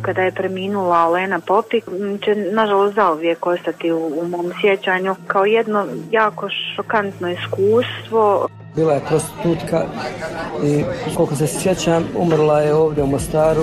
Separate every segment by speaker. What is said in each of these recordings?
Speaker 1: kada je preminula Olena Popik će nažalost zauvijek ostati u mom sjećanju kao jedno jako šokantno iskustvo.
Speaker 2: Bila je prostitutka i koliko se sjećam umrla je ovdje u Mostaru.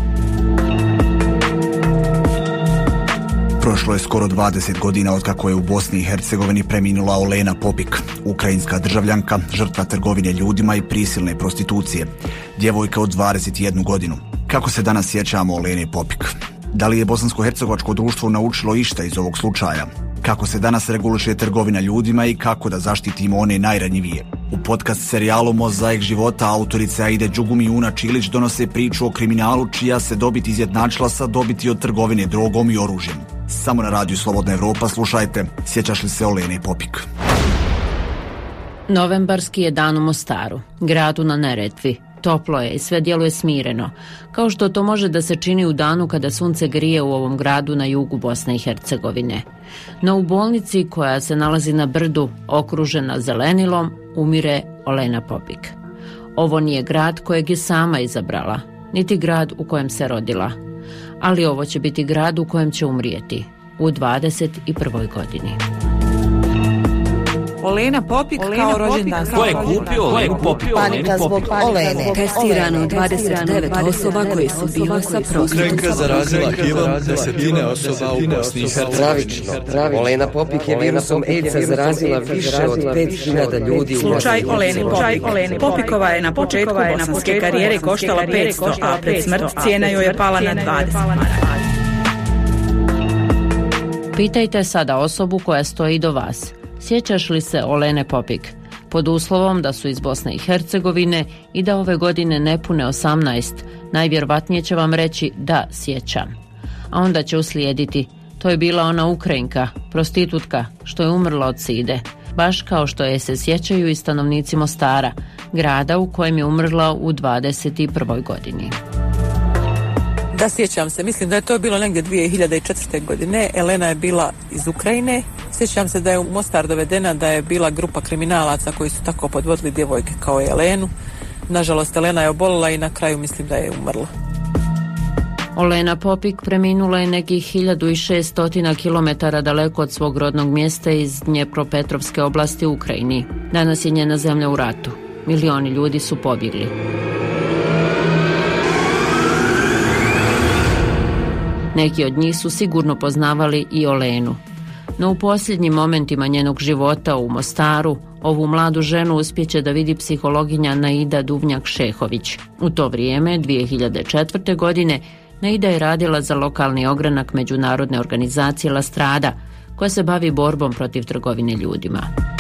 Speaker 3: Prošlo je skoro 20 godina od kako je u Bosni i Hercegovini preminula Olena Popik, ukrajinska državljanka, žrtva trgovine ljudima i prisilne prostitucije. Djevojka od 21 godinu. Kako se danas sjećamo Olene Popik? Da li je bosansko-hercegovačko društvo naučilo išta iz ovog slučaja? Kako se danas reguliše trgovina ljudima i kako da zaštitimo one najranjivije? U podcast serijalu Mozaik života autorice Aide Đugum i Una Čilić donose priču o kriminalu čija se dobit izjednačila sa dobiti od trgovine drogom i oružjem. Samo na radiju Slobodna Evropa slušajte Sjećaš li se Olene Popik?
Speaker 4: Novembarski je dan u Mostaru, gradu na Neretvi. Toplo je i sve djeluje smireno, kao što to može da se čini u danu kada sunce grije u ovom gradu na jugu Bosne i Hercegovine. No u bolnici koja se nalazi na brdu, okružena zelenilom, umire Olena Popik. Ovo nije grad kojeg je sama izabrala, niti grad u kojem se rodila. Ali ovo će biti grad u kojem će umrijeti, u 21. godini.
Speaker 5: Olena Popik kao rođendan.
Speaker 6: Ko je kupio Olenu Popik?
Speaker 7: Panika zbog Olene.
Speaker 8: Testirano 29 osoba koje su bile sa prostitutkom.
Speaker 9: Ukrajinka zarazila HIV-om desetine osoba u Bosni i Hercegovini.
Speaker 7: Olena Popik je virusom AIDS-a zarazila više od 5000 ljudi u Bosni.
Speaker 5: Slučaj Olene Popik. Popikova je na početku bosanske karijere koštala 500, a pred smrt cijena joj je pala na 20.
Speaker 4: Pitajte sada osobu koja stoji do vas. Sjećaš li se Olene Popik? Pod uslovom da su iz Bosne i Hercegovine i da ove godine ne pune 18, najvjerovatnije će vam reći da sjećam. A onda će uslijediti, to je bila ona Ukrajinka, prostitutka, što je umrla od side. Baš kao što je se sjećaju i stanovnici Mostara, grada u kojem je umrla u 21. godini.
Speaker 5: Da, sjećam se. Mislim da je to bilo negdje 2004. godine. Elena je bila iz Ukrajine. Sjećam se da je u Mostar dovedena, da je bila grupa kriminalaca koji su tako podvodili djevojke kao i Elenu. Nažalost, Elena je obolila i na kraju mislim da je umrla.
Speaker 4: Olena Popik preminula je nekih 1600 km daleko od svog rodnog mjesta iz Dnjepropetrovske oblasti u Ukrajini. Danas je njena zemlja u ratu. Milioni ljudi su pobjegli. Neki od njih su sigurno poznavali i Olenu. No u posljednjim momentima njenog života u Mostaru, ovu mladu ženu uspjeće da vidi psihologinja Naida Duvnjak-Šehović. U to vrijeme, 2004. godine, Naida je radila za lokalni ogranak međunarodne organizacije La Strada, koja se bavi borbom protiv trgovine ljudima.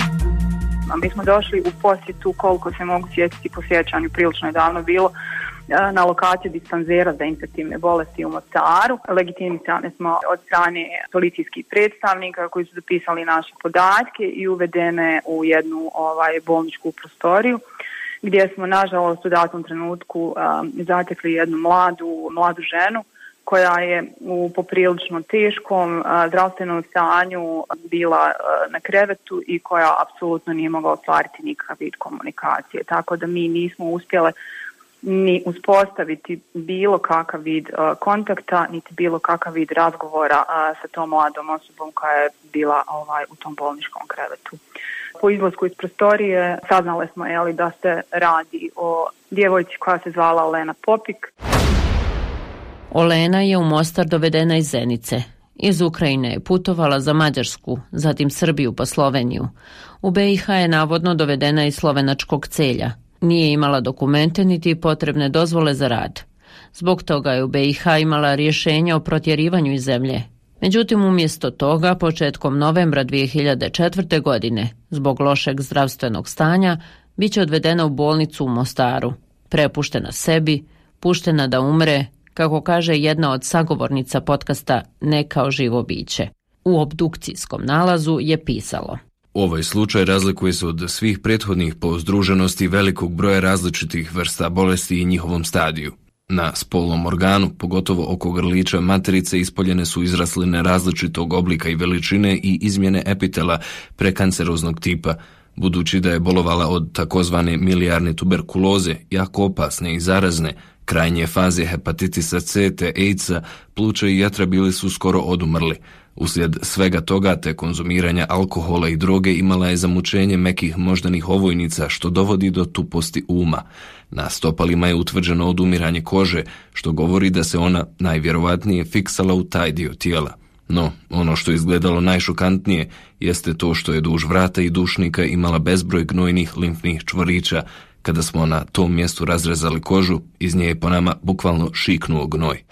Speaker 1: Mi smo došli u posjetu, koliko se mogu sjetiti po sjećanju, prilično je davno bilo, na lokaciju dispanzera za infektivne bolesti u Mostaru. Legitimirani smo od strane policijskih predstavnika koji su zapisali naše podatke i uvedene u jednu bolničku prostoriju, gdje smo nažalost u datom trenutku zatekli jednu mladu ženu koja je u poprilično teškom zdravstvenom stanju bila na krevetu i koja apsolutno nije mogla ostvariti nikakav vid komunikacije. Tako da mi nismo uspjele ni uspostaviti bilo kakav vid kontakta, niti bilo kakav vid razgovora sa tom mladom osobom koja je bila u tom bolničkom krevetu. Po izlasku iz prostorije saznale smo da se radi o djevojci koja se zvala Olena Popik.
Speaker 4: Olena je u Mostar dovedena iz Zenice. Iz Ukrajine je putovala za Mađarsku, zatim Srbiju pa Sloveniju. U BiH je navodno dovedena iz slovenačkog Celja. Nije imala dokumente niti potrebne dozvole za rad. Zbog toga je u BiH imala rješenje o protjerivanju iz zemlje. Međutim, umjesto toga, početkom novembra 2004. godine, zbog lošeg zdravstvenog stanja, bit će odvedena u bolnicu u Mostaru. Prepuštena sebi, puštena da umre, kako kaže jedna od sagovornica podcasta Ne kao živo biće. U obdukcijskom nalazu je pisalo:
Speaker 6: Ovaj slučaj razlikuje se od svih prethodnih po združenosti velikog broja različitih vrsta bolesti i njihovom stadiju. Na spolnom organu, pogotovo oko grlića materice, ispoljene su izrasline različitog oblika i veličine i izmjene epitela prekanceroznog tipa, budući da je bolovala od takozvane milijarne tuberkuloze, jako opasne i zarazne, krajnje faze hepatitisa C te AIDS-a, pluća i jetra bili su skoro odumrli. Uslijed svega toga te konzumiranja alkohola i droge imala je zamučenje mekih moždanih ovojnica što dovodi do tuposti uma. Na stopalima je utvrđeno odumiranje kože, što govori da se ona najvjerovatnije fiksala u taj dio tijela. No, ono što je izgledalo najšokantnije jeste to što je duž vrata i dušnika imala bezbroj gnojnih limfnih čvorića. Kada smo na tom mjestu razrezali kožu, iz nje je po nama bukvalno šiknuo gnoj.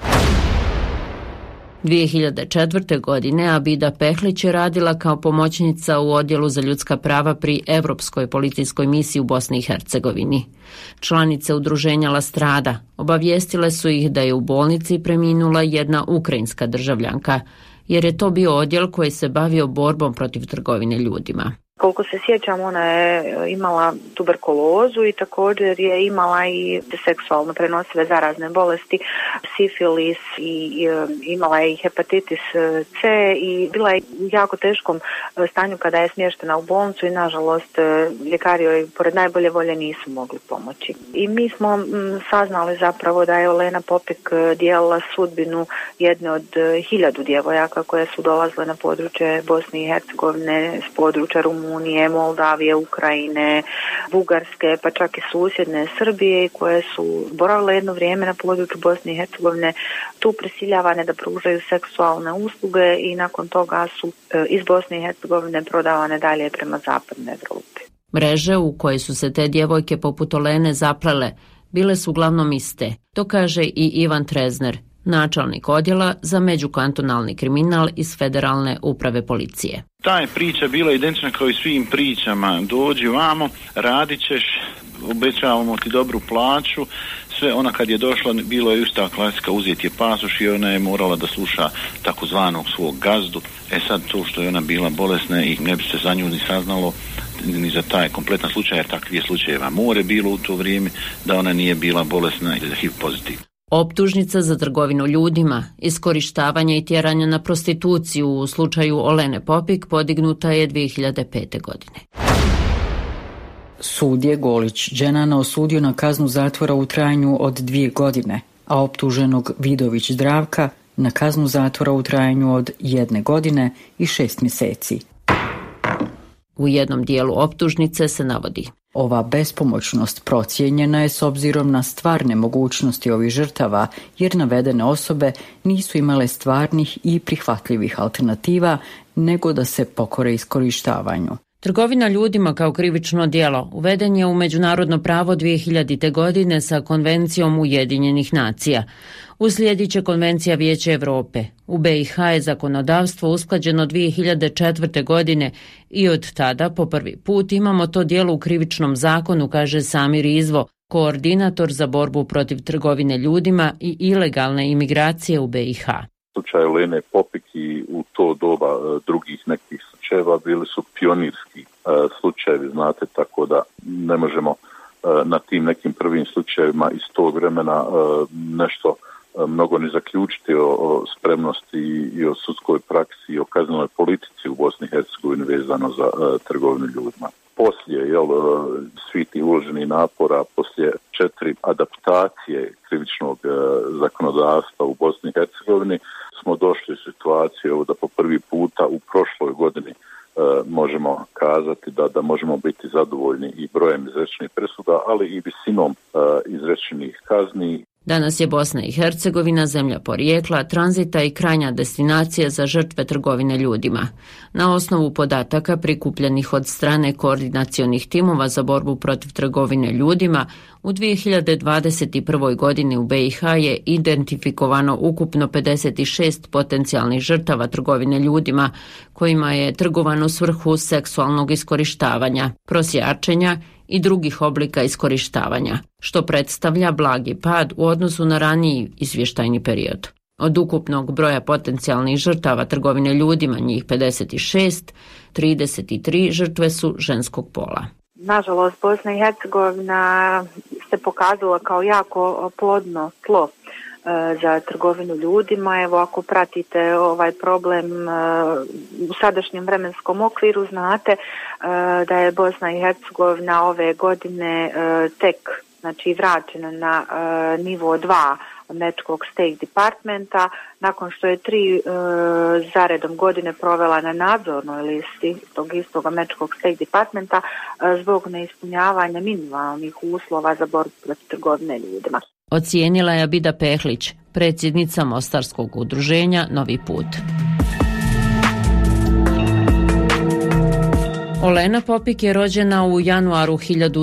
Speaker 4: 2004. godine Abida Pehlić je radila kao pomoćnica u Odjelu za ljudska prava pri Evropskoj policijskoj misiji u Bosni i Hercegovini. Članice udruženja La Strada obavijestile su ih da je u bolnici preminula jedna ukrajinska državljanka, jer je to bio odjel koji se bavio borbom protiv trgovine ljudima.
Speaker 1: Koliko se sjećam, ona je imala tuberkulozu i također je imala i seksualno prenosive zarazne bolesti, sifilis i imala je i hepatitis C i bila je u jako teškom stanju kada je smještena u bolnicu i nažalost ljekari joj pored najbolje volje nisu mogli pomoći. I mi smo saznali zapravo da je Olena Popik dijelila sudbinu jedne od 1000 djevojaka koje su dolazile na područje Bosne i Hercegovine, s područja Rumunije, Moldavije, Ukrajine, Bugarske, pa čak i susjedne Srbije, koje su boravile jedno vrijeme na području Bosne i Hercegovine, tu prisiljavane da pružaju seksualne usluge i nakon toga su iz Bosne i Hercegovine prodavane dalje prema zapadnoj Evropi.
Speaker 4: Mreže u koje su se te djevojke poput Olene zaplele bile su uglavnom iste, to kaže i Ivan Trezner, načelnik odjela za međukantonalni kriminal iz Federalne uprave policije.
Speaker 10: Ta je priča bila identična kao i svim pričama. Dođi vamo, radit ćeš, obećavamo ti dobru plaću. Sve ona kad je došla, bilo je ista klasika, uzeti je pasoš i ona je morala da sluša takozvanog svog gazdu. Sad to što je ona bila bolesna i ne bi se za nju ni saznalo ni za taj kompletan slučaj, jer takvih slučajeva more bilo u to vrijeme da ona nije bila bolesna i HIV pozitivna.
Speaker 4: Optužnica za trgovinu ljudima, iskorištavanje i tjeranje na prostituciju u slučaju Olene Popik podignuta je 2005. godine.
Speaker 11: Sud je Golić Dženana osudio na kaznu zatvora u trajanju od 2 godine, a optuženog Vidović Zdravka na kaznu zatvora u trajanju od 1 godine i 6 mjeseci.
Speaker 4: U jednom dijelu optužnice se navodi:
Speaker 11: ova bespomoćnost procijenjena je s obzirom na stvarne mogućnosti ovih žrtava, jer navedene osobe nisu imale stvarnih i prihvatljivih alternativa, nego da se pokore iskorištavanju.
Speaker 4: Trgovina ljudima kao krivično djelo uveden je u međunarodno pravo 2000. godine sa Konvencijom Ujedinjenih nacija. Uslijedit će Konvencija Vijeća Europe. U BiH je zakonodavstvo usklađeno 2004. godine i od tada po prvi put imamo to djelo u krivičnom zakonu, kaže Samir Izvo, koordinator za borbu protiv trgovine ljudima i ilegalne imigracije u BiH.
Speaker 12: Slučaj Olene Popik i u to doba drugih nekih slučajeva bili su pionirski slučajevi, znate, tako da ne možemo na tim nekim prvim slučajevima iz tog vremena nešto mnogo ne zaključiti o spremnosti i o sudskoj praksi i o kaznenoj politici u Bosni i Hercegovini vezano za trgovinu ljudima. Poslije svi ti uloženi napora, poslije 4 adaptacije krivičnog zakonodavstva u Bosni i Hercegovini smo došli u situaciju da po prvi puta u prošloj godini možemo kazati da možemo biti zadovoljni i brojem izrečenih presuda, ali i visinom izrečenih kazni.
Speaker 4: Danas je Bosna i Hercegovina zemlja porijekla, tranzita i krajnja destinacija za žrtve trgovine ljudima. Na osnovu podataka prikupljenih od strane koordinacionih timova za borbu protiv trgovine ljudima, u 2021. godini u BiH je identifikovano ukupno 56 potencijalnih žrtava trgovine ljudima, kojima je trgovano u svrhu seksualnog iskorištavanja, prosjačenja i drugih oblika iskorištavanja, što predstavlja blagi pad u odnosu na raniji izvještajni period. Od ukupnog broja potencijalnih žrtava trgovine ljudima, njih 56, 33 žrtve su ženskog pola.
Speaker 1: Nažalost, Bosna i Hercegovina se pokazala kao jako plodno tlo
Speaker 13: za trgovinu ljudima. Evo, ako pratite ovaj problem u sadašnjem vremenskom okviru, znate da je Bosna i Hercegovina ove godine tek vraćena na nivo 2 Američkog State Departmenta, nakon što je 3 zaredom godine provela na nadzornoj listi tog istog Američkog State Departmenta zbog neispunjavanja minimalnih uslova za borbu protiv trgovine ljudima.
Speaker 4: Ocijenila je Abida Pehlić, predsjednica Mostarskog udruženja Novi put. Olena Popik je rođena u januaru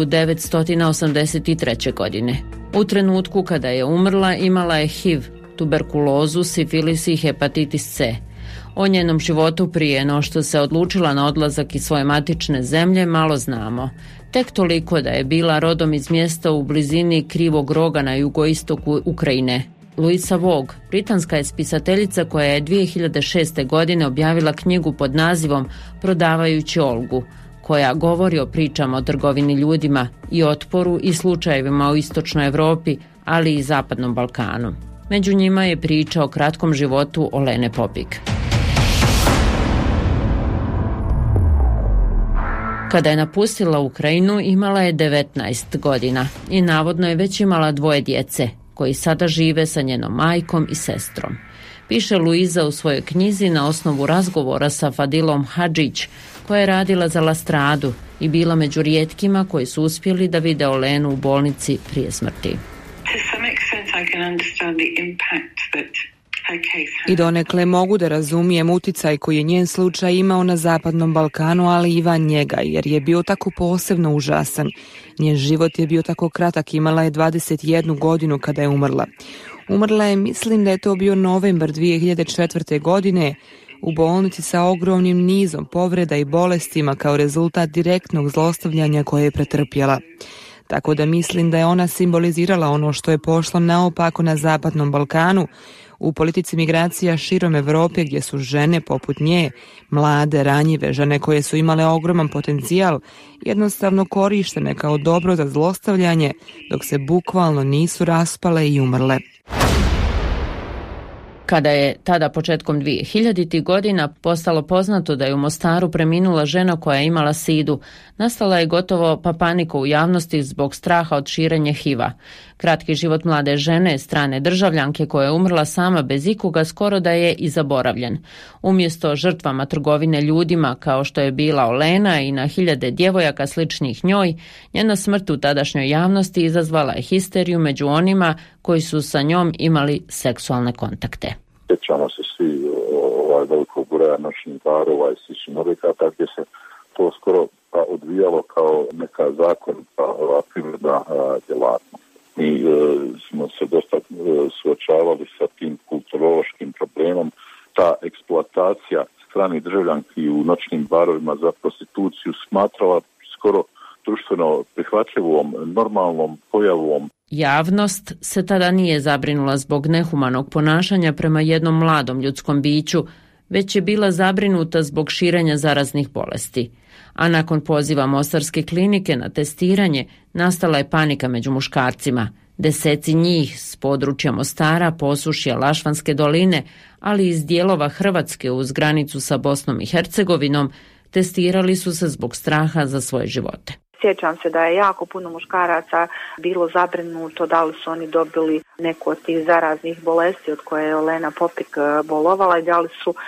Speaker 4: 1983. godine. U trenutku kada je umrla imala je HIV, tuberkulozu, sifilis i hepatitis C. O njenom životu prije no što se odlučila na odlazak iz svoje matične zemlje malo znamo. Tek toliko da je bila rodom iz mjesta u blizini Krivog roga na jugoistoku Ukrajine. Louisa Vogue, britanska je spisateljica koja je 2006. godine objavila knjigu pod nazivom Prodavajući Olgu, koja govori o pričama o trgovini ljudima i otporu i slučajevima u istočnoj Europi, ali i zapadnom Balkanu. Među njima je priča o kratkom životu Olene Popik. Kada je napustila Ukrajinu, imala je 19 godina i navodno je već imala 2 djece, koji sada žive sa njenom majkom i sestrom. Piše Luiza u svojoj knjizi na osnovu razgovora sa Fadilom Hadžić, koja je radila za La Stradu i bila među rijetkima koji su uspjeli da vide Olenu u bolnici prije smrti.
Speaker 14: I donekle mogu da razumijem uticaj koji je njen slučaj imao na zapadnom Balkanu, ali i van njega, jer je bio tako posebno užasan. Njen život je bio tako kratak, imala je 21 godinu kada je umrla. Umrla je, mislim da je to bio novembar 2004. godine, u bolnici sa ogromnim nizom povreda i bolestima kao rezultat direktnog zlostavljanja koje je pretrpjela. Tako da mislim da je ona simbolizirala ono što je pošlo naopako na zapadnom Balkanu, u politici migracija širom Europe gdje su žene poput nje, mlade, ranjive, žene koje su imale ogroman potencijal, jednostavno korištene kao dobro za zlostavljanje, dok se bukvalno nisu raspale i umrle.
Speaker 4: Kada je tada početkom 2000. godina postalo poznato da je u Mostaru preminula žena koja je imala sidu, nastala je gotovo panika u javnosti zbog straha od širenja HIV-a. Kratki život mlade žene, strane državljanke koja je umrla sama bez ikoga, skoro da je i zaboravljen. Umjesto žrtvama trgovine ljudima kao što je bila Olena i na hiljade djevojaka sličnih njoj, njena smrt u tadašnjoj javnosti izazvala je histeriju među onima koji su sa njom imali seksualne kontakte.
Speaker 12: Sjećamo se svi velikog broja noćnih barova i sličnih objekata gdje se to skoro odvijalo kao neka zakonita privredna djelatnost. Mi smo se dosta suočavali sa tim kulturološkim problemom. Ta eksploatacija stranih državljanki u noćnim barovima za prostituciju smatrala skoro društveno prihvatljivom, normalnom pojavom.
Speaker 4: Javnost se tada nije zabrinula zbog nehumanog ponašanja prema jednom mladom ljudskom biću, već je bila zabrinuta zbog širenja zaraznih bolesti. A nakon poziva Mostarske klinike na testiranje, nastala je panika među muškarcima. Deseci njih s područja Mostara, Posušja, Lašvanske doline, ali iz dijelova Hrvatske uz granicu sa Bosnom i Hercegovinom, testirali su se zbog straha za svoje živote.
Speaker 13: Sjećam se da je jako puno muškaraca bilo zabrinuto da li su oni dobili neku od tih zaraznih bolesti od koje je Olena Popik bolovala i da li su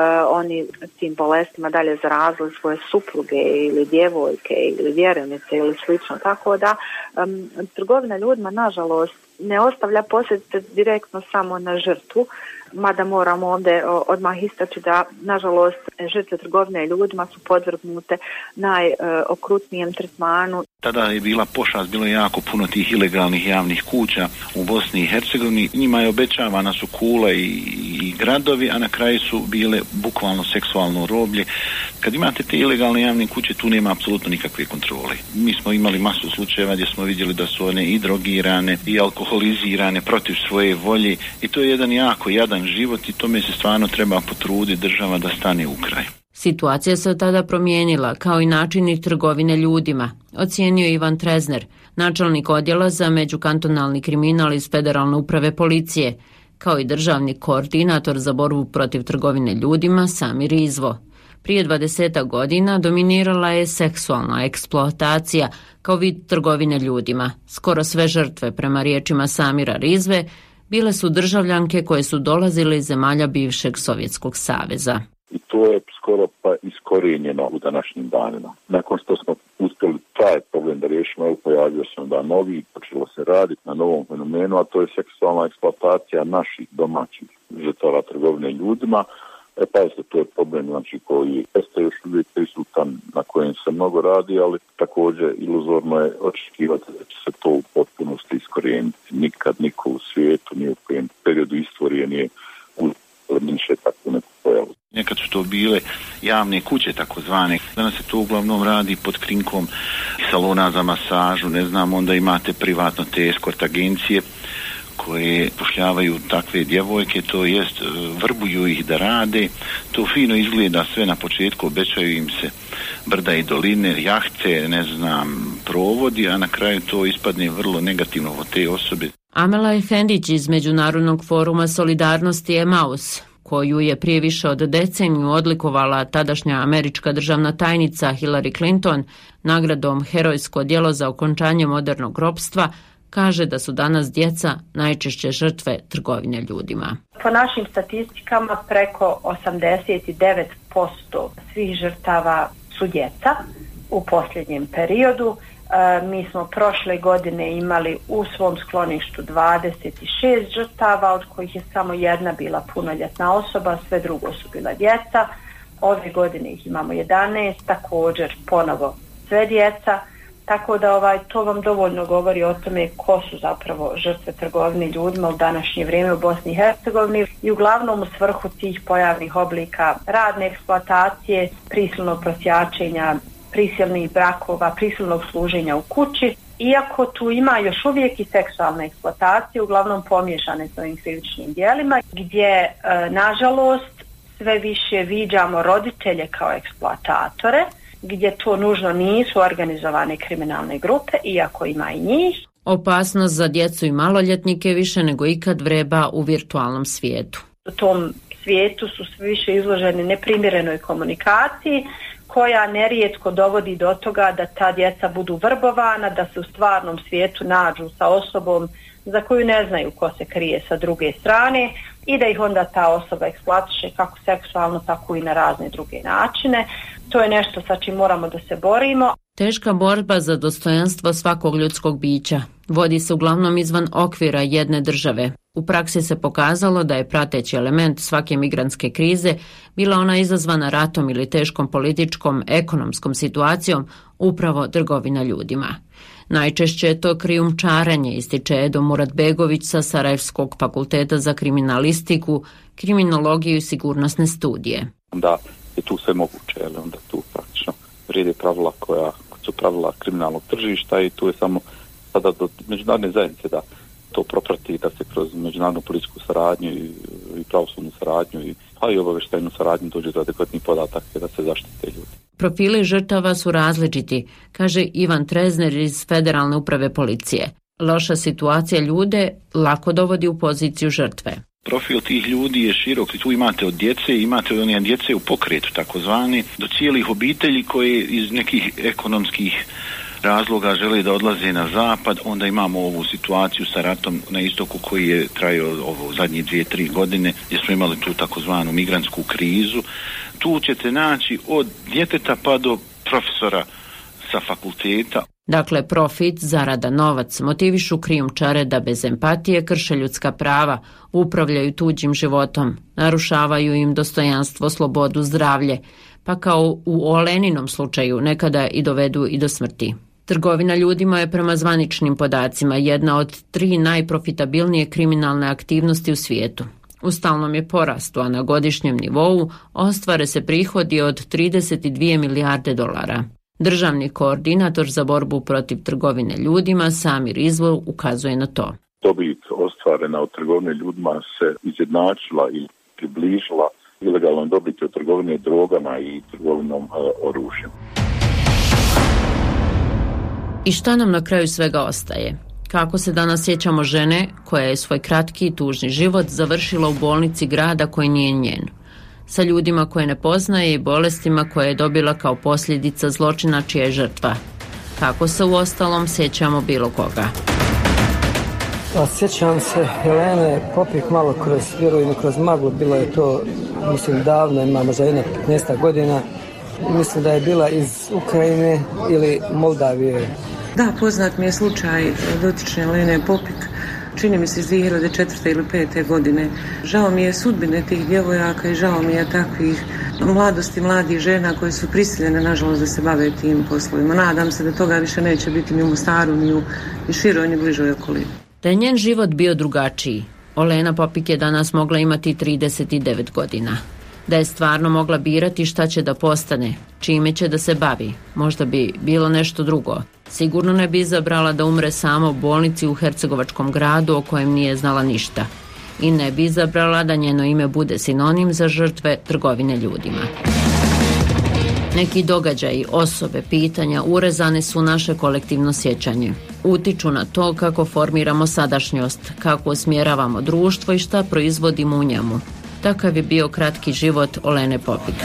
Speaker 13: oni tim bolestima dalje zarazili svoje supruge ili djevojke ili vjerenice ili slično. Tako da trgovina ljudima nažalost ne ostavlja posljedice direktno samo na žrtvu, mada moramo ovdje odmah istaći da nažalost žrtve trgovine ljudima su podvrgnute najokrutnijem tretmanu.
Speaker 10: Tada je bila pošast, bilo je jako puno tih ilegalnih javnih kuća u Bosni i Hercegovini. Njima je obećavana su kule i gradovi, a na kraju su bile bukvalno seksualno roblje. Kad imate te ilegalne javne kuće, tu nema apsolutno nikakve kontrole. Mi smo imali masu slučajeva gdje smo vidjeli da su one i drogirane i alkoholizirane protiv svoje volje i to je jedan jako jadan život i tome se stvarno treba potruditi država da stane u kraj.
Speaker 4: Situacija se od tada promijenila, kao i načini trgovine ljudima, ocijenio Ivan Trezner, načelnik odjela za međukantonalni kriminal iz Federalne uprave policije, kao i državni koordinator za borbu protiv trgovine ljudima Samir Izvo. Prije 20 godina dominirala je seksualna eksploatacija kao vid trgovine ljudima. Skoro sve žrtve, prema riječima Samira Rizve, bile su državljanke koje su dolazile iz zemalja bivšeg Sovjetskog saveza.
Speaker 12: I to je skoro pa iskorijenjeno u današnjim danima. Nakon što smo uspjeli taj problem da riješimo, pojavio se onda novi, počelo se raditi na novom fenomenu, a to je seksualna eksploatacija naših domaćih žrtava trgovine ljudima. Pazite, to je problem koji jeste još uvijek prisutan, na kojem se mnogo radi, ali također iluzorno je očekivati da će se to u potpunosti iskorijeniti. Nikad niko u svijetu, ni u kojem periodu istorije nije uzminše takvu neku pojavu.
Speaker 10: Nekad su to bile javne kuće takozvane. Danas se to uglavnom radi pod krinkom salona za masažu, ne znam, onda imate privatno te eskort agencije koje pošljavaju takve djevojke, to jest vrbuju ih da rade. To fino izgleda sve na početku, obećaju im se brda i doline, jahte, ne znam, provodi, a na kraju to ispadne vrlo negativno od te osobe.
Speaker 4: Amela Efendić iz Međunarodnog foruma solidarnosti Emaus, koju je prije više od deceniju odlikovala tadašnja američka državna tajnica Hillary Clinton nagradom Herojsko djelo za okončanje modernog ropstva, kaže da su danas djeca najčešće žrtve trgovine ljudima.
Speaker 15: Po našim statistikama preko 89% svih žrtava su djeca u posljednjem periodu. Mi smo prošle godine imali u svom skloništu 26 žrtava, od kojih je samo jedna bila punoljetna osoba, sve drugo su bila djeca. Ove godine ih imamo 11, također ponovo sve djeca. Tako da to vam dovoljno govori o tome ko su zapravo žrtve trgovine ljudima u današnje vrijeme u Bosni i Hercegovini i uglavnom u svrhu tih pojavnih oblika radne eksploatacije, prisilnog prosjačenja, prisilnih brakova, prisilnog služenja u kući. Iako tu ima još uvijek i seksualne eksploatacije, uglavnom pomiješane s ovim krivičnim djelima, gdje nažalost sve više viđamo roditelje kao eksploatatore, gdje to nužno nisu organizovane kriminalne grupe, iako ima i njih.
Speaker 4: Opasnost za djecu i maloljetnike više nego ikad vreba u virtualnom svijetu.
Speaker 15: U tom svijetu su sve više izloženi neprimjerenoj komunikaciji, koja nerijetko dovodi do toga da ta djeca budu vrbovana, da se u stvarnom svijetu nađu sa osobom za koju ne znaju ko se krije sa druge strane i da ih onda ta osoba eksploatiše kako seksualno, tako i na razne druge načine. To je nešto sa čim moramo da se borimo.
Speaker 4: Teška borba za dostojanstvo svakog ljudskog bića vodi se uglavnom izvan okvira jedne države. U praksi se pokazalo da je prateći element svake migrantske krize bila ona izazvana ratom ili teškom političkom, ekonomskom situacijom, upravo trgovina ljudima. Najčešće je to krijumčarenje, ističe Edo Muratbegović sa Sarajevskog fakulteta za kriminalistiku, kriminologiju i sigurnosne studije.
Speaker 16: Da je tu sve moguće, ali onda tu praktično vrijede pravila koja su pravila kriminalnog tržišta i tu je samo sada do međunarodne zajednice da to proprati, da se kroz međunarodnu policijsku saradnju i pravosudnu saradnju pa i obavještajnu saradnju dođe do adekvatnih podataka da se zaštite ljudi.
Speaker 4: Profili žrtava su različiti, kaže Ivan Trezner iz Federalne uprave policije. Loša situacija ljude lako dovodi u poziciju žrtve.
Speaker 10: Profil tih ljudi je širok. Tu imate od djece, imate od one djece u pokretu takozvani, do cijelih obitelji koje iz nekih ekonomskih razloga žele da odlaze na zapad. Onda imamo ovu situaciju sa ratom na istoku koji je trajao zadnje 2-3 godine gdje smo imali tu takozvanu migrantsku krizu. Tu ćete naći od djeteta pa do profesora sa fakulteta.
Speaker 4: Dakle, profit, zarada, novac motivišu krijumčare da bez empatije krše ljudska prava, upravljaju tuđim životom, narušavaju im dostojanstvo, slobodu, zdravlje, pa kao u Oleninom slučaju nekada i dovedu i do smrti. Trgovina ljudima je prema zvaničnim podacima jedna od 3 najprofitabilnije kriminalne aktivnosti u svijetu. U stalnom je porastu, a na godišnjem nivou ostvare se prihodi od 32 milijarde dolara. Državni koordinator za borbu protiv trgovine ljudima Samir Izvo ukazuje na to.
Speaker 12: Dobit ostvarena od trgovine ljudima se izjednačila i približila ilegalnom dobiti od trgovine drogama i trgovinom oružjem.
Speaker 4: I šta nam na kraju svega ostaje? Kako se danas sjećamo žene koja je svoj kratki i tužni život završila u bolnici grada koji nije njen? Sa ljudima koje ne poznaje i bolestima koje je dobila kao posljedica zločina čija je žrtva. Kako se uostalom sjećamo bilo koga?
Speaker 2: Sjećam se Helene Popik malo kroz vjerujem kroz maglu, bilo je to, mislim, davno, ima možda 15 godina. Mislim da je bila iz Ukrajine ili Moldavije.
Speaker 17: Da, poznat mi je slučaj dotične Helene Popik, čini mi se iz 2004. ili 2005. godine. Žao mi je sudbine tih djevojaka i žao mi je takvih mladosti, mladih žena koje su prisiljene, nažalost, da se bave tim poslovima. Nadam se da toga više neće biti ni u Mostaru, ni u široj, ni bližoj okolini.
Speaker 4: Da je njen život bio drugačiji, Olena Popik je danas mogla imati 39 godina. Da je stvarno mogla birati šta će da postane, čime će da se bavi, možda bi bilo nešto drugo. Sigurno ne bi izabrala da umre sama u bolnici u hercegovačkom gradu o kojem nije znala ništa. I ne bi izabrala da njeno ime bude sinonim za žrtve trgovine ljudima. Neki događaji, osobe, pitanja urezane su u naše kolektivno sjećanje. Utiču na to kako formiramo sadašnjost, kako usmjeravamo društvo i šta proizvodimo u njemu. Takav je bio kratki život Olene Popik.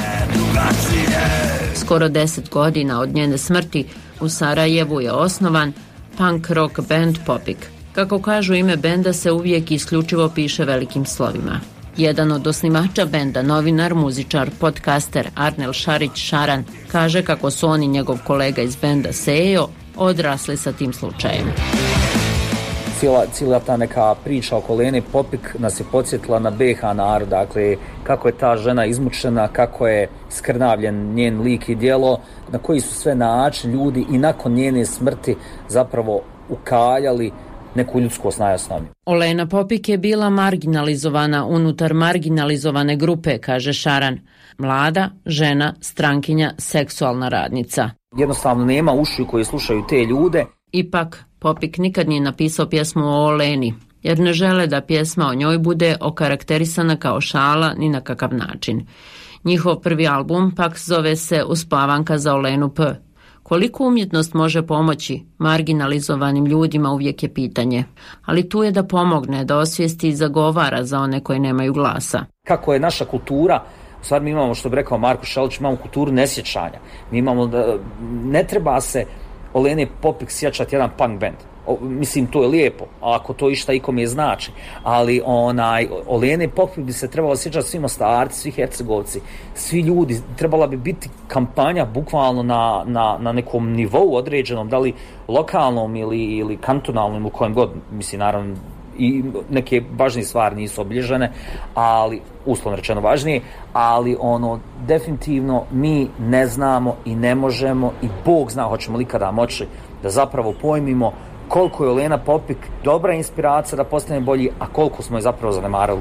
Speaker 4: Skoro 10 godina od njene smrti u Sarajevu je osnovan punk rock band Popik. Kako kažu, ime benda se uvijek isključivo piše velikim slovima. Jedan od osnivača benda, novinar, muzičar, podcaster Arnel Šarić Šaran, kaže kako su on i njegov kolega iz benda Sejo odrasli sa tim slučajem.
Speaker 18: Cijela ta neka priča oko Olene Popik nas je podsjetila na BiH narod, dakle kako je ta žena izmučena, kako je skrnavljen njen lik i djelo, na koji su sve način ljudi i nakon njene smrti zapravo ukaljali neku ljudskost najosnovniju.
Speaker 4: Olena Popik je bila marginalizovana unutar marginalizovane grupe, kaže Šaran. Mlada, žena, strankinja, seksualna radnica.
Speaker 18: Jednostavno nema ušiju koje slušaju te ljude.
Speaker 4: Ipak, Popik nikad nije napisao pjesmu o Oleni, jer ne žele da pjesma o njoj bude okarakterisana kao šala ni na kakav način. Njihov prvi album pak zove se Uspavanka za Olenu P. Koliko umjetnost može pomoći marginalizovanim ljudima uvijek je pitanje, ali tu je da pomogne, da osvijesti i zagovara za one koji nemaju glasa.
Speaker 18: Kako je naša kultura, u stvari mi imamo, što bi rekao Marko Šelić, imamo kulturu nesjećanja. Mi imamo da ne treba se Olene Popik sjećati jedan punk band. Mislim, to je lijepo, ako to išta ikome znači, ali Olene Popik bi se trebalo sjećati svi Mostarci, svi Hercegovci, svi ljudi, trebala bi biti kampanja bukvalno na nekom nivou određenom, da li lokalnom ili kantonalnom, u kojem god, mislim, naravno, i neke važnije stvari nisu obilježene, ali uslovno rečeno važnije, ali definitivno mi ne znamo i ne možemo i Bog zna hoćemo li kada moći da zapravo pojmimo koliko je Olena Popik dobra inspiracija da postane bolji, a koliko smo je zapravo zanemarili.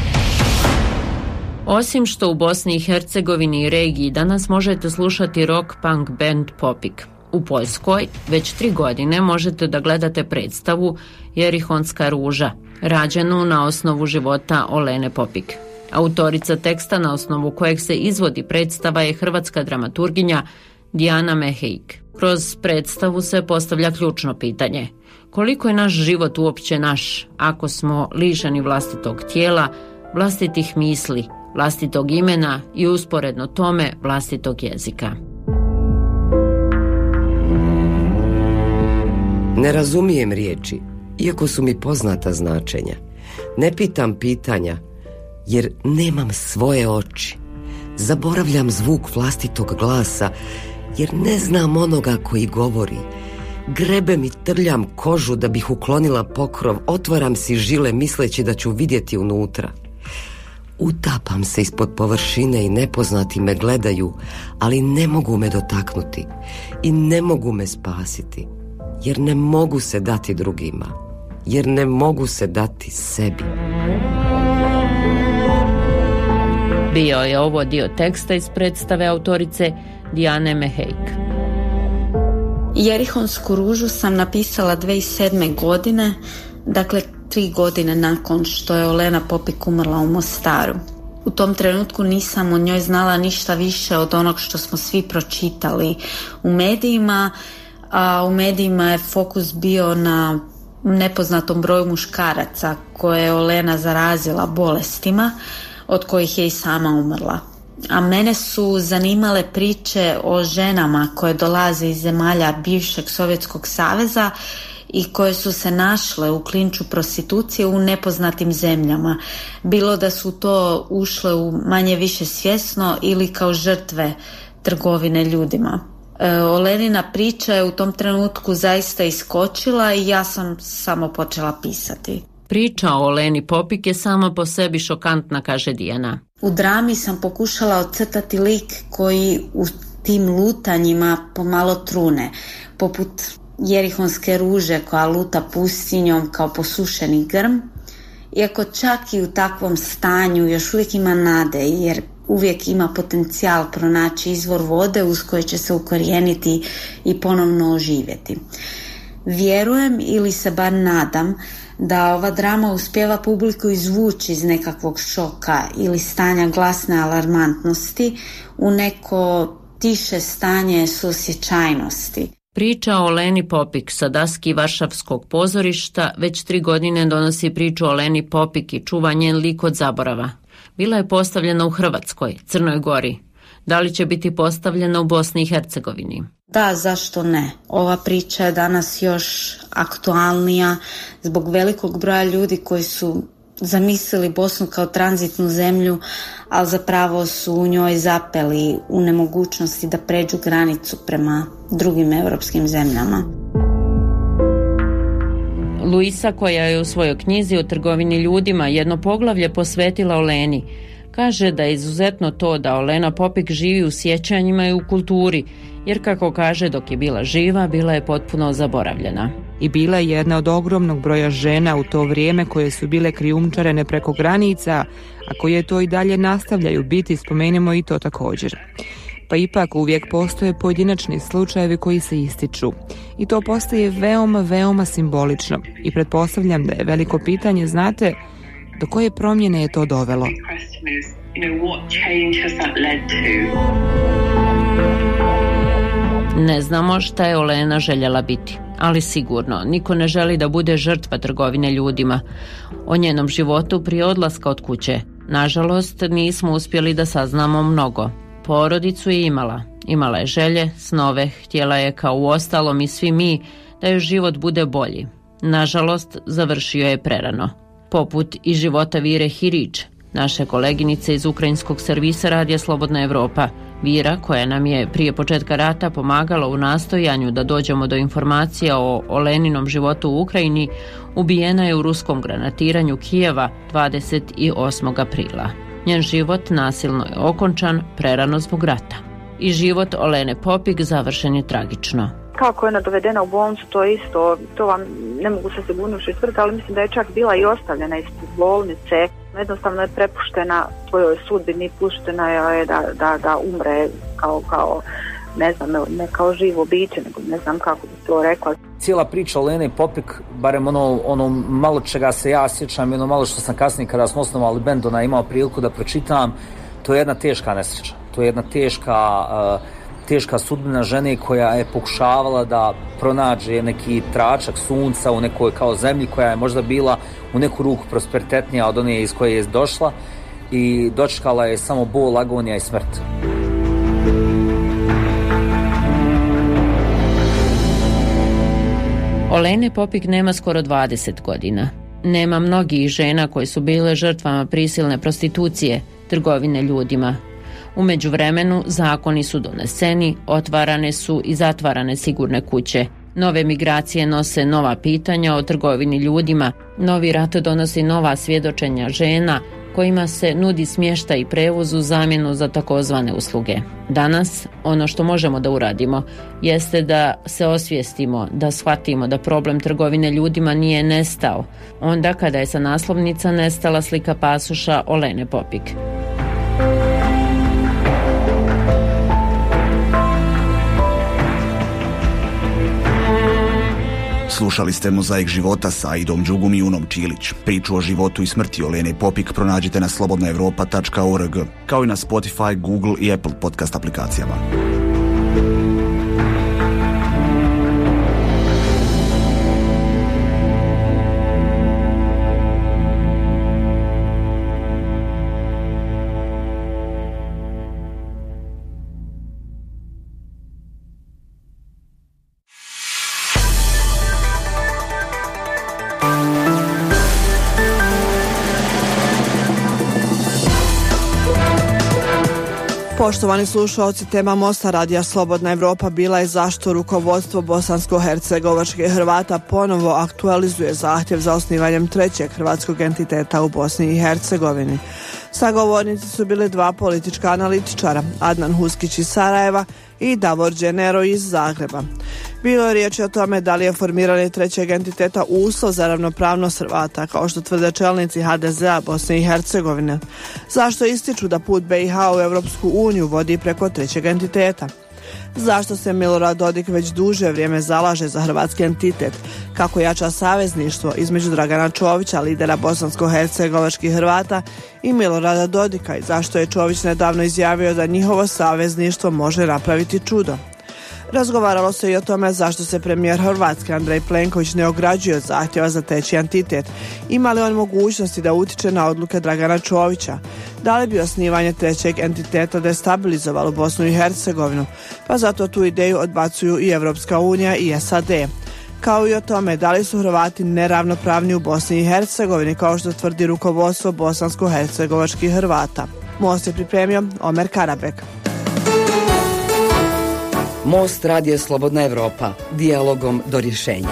Speaker 4: Osim što u Bosni i Hercegovini i regiji danas možete slušati rock punk band Popik. U Poljskoj već 3 godine možete da gledate predstavu Jerihonska ruža, rađenu na osnovu života Olene Popik. Autorica teksta na osnovu kojeg se izvodi predstava je hrvatska dramaturginja Dijana Mehejk. Kroz predstavu se postavlja ključno pitanje: koliko je naš život uopće naš ako smo lišeni vlastitog tijela, vlastitih misli, vlastitog imena i usporedno tome vlastitog jezika.
Speaker 7: Ne razumijem riječi, iako su mi poznata značenja. Ne pitam pitanja, jer nemam svoje oči. Zaboravljam zvuk vlastitog glasa, jer ne znam onoga koji govori. Grebem i trljam kožu da bih uklonila pokrov, otvaram si žile misleći da ću vidjeti unutra. Utapam se ispod površine i nepoznati me gledaju, ali ne mogu me dotaknuti i ne mogu me spasiti, jer ne mogu se dati drugima, jer ne mogu se dati sebi.
Speaker 4: Bio je ovo dio teksta iz predstave autorice Dijane Mehejk.
Speaker 19: Jerihonsku ružu sam napisala 2007. godine, dakle 3 godine nakon što je Olena Popik umrla u Mostaru. U tom trenutku nisam o njoj znala ništa više od onog što smo svi pročitali u medijima, a u medijima je fokus bio na nepoznatom broju muškaraca koje je Olena zarazila bolestima od kojih je i sama umrla. A mene su zanimale priče o ženama koje dolaze iz zemalja bivšeg Sovjetskog saveza i koje su se našle u klinču prostitucije u nepoznatim zemljama. Bilo da su to ušle u manje više svjesno ili kao žrtve trgovine ljudima. Olenina priča je u tom trenutku zaista iskočila i ja sam samo počela pisati.
Speaker 4: Priča o Oleni Popik je sama po sebi šokantna, kaže Dijana.
Speaker 19: U drami sam pokušala ocrtati lik koji u tim lutanjima pomalo trune, poput jerihonske ruže koja luta pustinjom kao posušeni grm, iako čak i u takvom stanju još uvijek ima nade, jer uvijek ima potencijal pronaći izvor vode uz koji će se ukorijeniti i ponovno oživjeti. Vjerujem ili se bar nadam da ova drama uspijeva publiku izvući iz nekakvog šoka ili stanja glasne alarmantnosti u neko tiše stanje suosjećajnosti.
Speaker 4: Priča o Oleni Popik sa daski Varšavskog pozorišta već 3 godine donosi priču o Oleni Popik i čuva njen lik od zaborava. Bila je postavljena u Hrvatskoj, Crnoj Gori. Da li će biti postavljena u Bosni i Hercegovini?
Speaker 19: Da, zašto ne? Ova priča je danas još aktualnija zbog velikog broja ljudi koji su zamislili Bosnu kao tranzitnu zemlju, ali zapravo su u njoj zapeli u nemogućnosti da pređu granicu prema drugim europskim zemljama.
Speaker 4: Luisa, koja je u svojoj knjizi o trgovini ljudima jedno poglavlje posvetila Oleni, kaže da je izuzetno to da Olena Popik živi u sjećanjima i u kulturi, jer kako kaže, dok je bila živa, bila je potpuno zaboravljena.
Speaker 14: I bila je jedna od ogromnog broja žena u to vrijeme koje su bile krijumčarene preko granica, a koje to i dalje nastavljaju biti, spomenemo i to također. Pa ipak uvijek postoje pojedinačni slučajevi koji se ističu. I to postaje veoma, veoma simbolično. I pretpostavljam da je veliko pitanje, znate, do koje promjene je to dovelo?
Speaker 4: Ne znamo šta je Olena željela biti, ali sigurno niko ne želi da bude žrtva trgovine ljudima. O njenom životu prije odlaska od kuće, nažalost, nismo uspjeli da saznamo mnogo. Porodicu je imala je želje, snove, htjela je kao u ostalom i svi mi da joj život bude bolji. Nažalost, završio je prerano. Poput i života Vire Hirić, naše koleginice iz ukrajinskog servisa Radija Slobodna Evropa. Vira, koja nam je prije početka rata pomagala u nastojanju da dođemo do informacija o Oleninom životu u Ukrajini, ubijena je u ruskom granatiranju Kijeva 28. aprila. Njen život nasilno je okončan prerano zbog rata. I život Olene Popik završen je tragično.
Speaker 13: Kako je ona dovedena u bolnicu, to isto, to vam ne mogu sa sigurnošću tvrditi, ali mislim da je čak bila i ostavljena ispred bolnice. Jednostavno je prepuštena svojoj sudbini, puštena je da umre kao ne znam, ne kao živo biće, nego ne znam kako bi to rekla.
Speaker 18: Cijela priča o Oleni Popik, barem ono malo čega se ja sjećam, ono malo što sam kasnije kada smo osnovali bend, imao priliku da pročitam, to je jedna teška nesreća. To je jedna teška sudbina žene koja je pokušavala da pronađe neki tračak sunca u nekoj kao zemlji koja je možda bila u neku ruku prosperitetnija od one iz koje je došla i dočekala je samo bol, agonija i smrt.
Speaker 4: Olene Popik nema skoro 20 godina. Nema mnogih žena koje su bile žrtvama prisilne prostitucije, trgovine ljudima. U međuvremenu zakoni su doneseni, otvarane su i zatvarane sigurne kuće. Nove migracije nose nova pitanja o trgovini ljudima, novi rat donosi nova svjedočenja žena kojima se nudi smještaj i prevoz u zamjenu za takozvane usluge. Danas ono što možemo da uradimo jeste da se osvijestimo, da shvatimo da problem trgovine ljudima nije nestao, onda kada je sa naslovnica nestala slika pasoša Olene Popik.
Speaker 3: Slušali ste Mozaik života sa Aidom Đugum i Unom Čilić. Priču o životu i smrti Olene Popik pronađite na slobodnaevropa.org, kao i na Spotify, Google i Apple podcast aplikacijama.
Speaker 20: Poštovani slušalci, tema Mosta radija Slobodna Evropa bila je zašto rukovodstvo bosansko-hercegovačkih Hrvata ponovo aktualizuje zahtjev za osnivanjem trećeg hrvatskog entiteta u Bosni i Hercegovini. Sagovornici su bili dva politička analitičara, Adnan Huskić iz Sarajeva i Davor Đenero iz Zagreba. Bilo je riječi o tome da li je formiranje trećeg entiteta uslov za ravnopravnost Hrvata, kao što tvrde čelnici HDZ-a Bosne i Hercegovine. Zašto ističu da put BiH u Europsku uniju vodi preko trećeg entiteta? Zašto se Milorad Dodik već duže vrijeme zalaže za hrvatski entitet? Kako jača savezništvo između Dragana Čovića, lidera bosansko-hercegovačkih Hrvata, i Milorada Dodika, i zašto je Čović nedavno izjavio da njihovo savezništvo može napraviti čudo? Razgovaralo se i o tome zašto se premijer Hrvatske Andrej Plenković ne ograđuje od zahtjeva za treći entitet. Ima li on mogućnosti da utiče na odluke Dragana Čovića? Da li bi osnivanje trećeg entiteta destabilizovalo Bosnu i Hercegovinu? Pa zato tu ideju odbacuju i Europska unija i SAD. Kao i o tome da li su Hrvati neravnopravni u Bosni i Hercegovini, kao što tvrdi rukovodstvo bosansko-hercegovačkih Hrvata. Most je pripremio Omer Karabek.
Speaker 7: Most radija Slobodna Evropa, dijalogom do rješenja.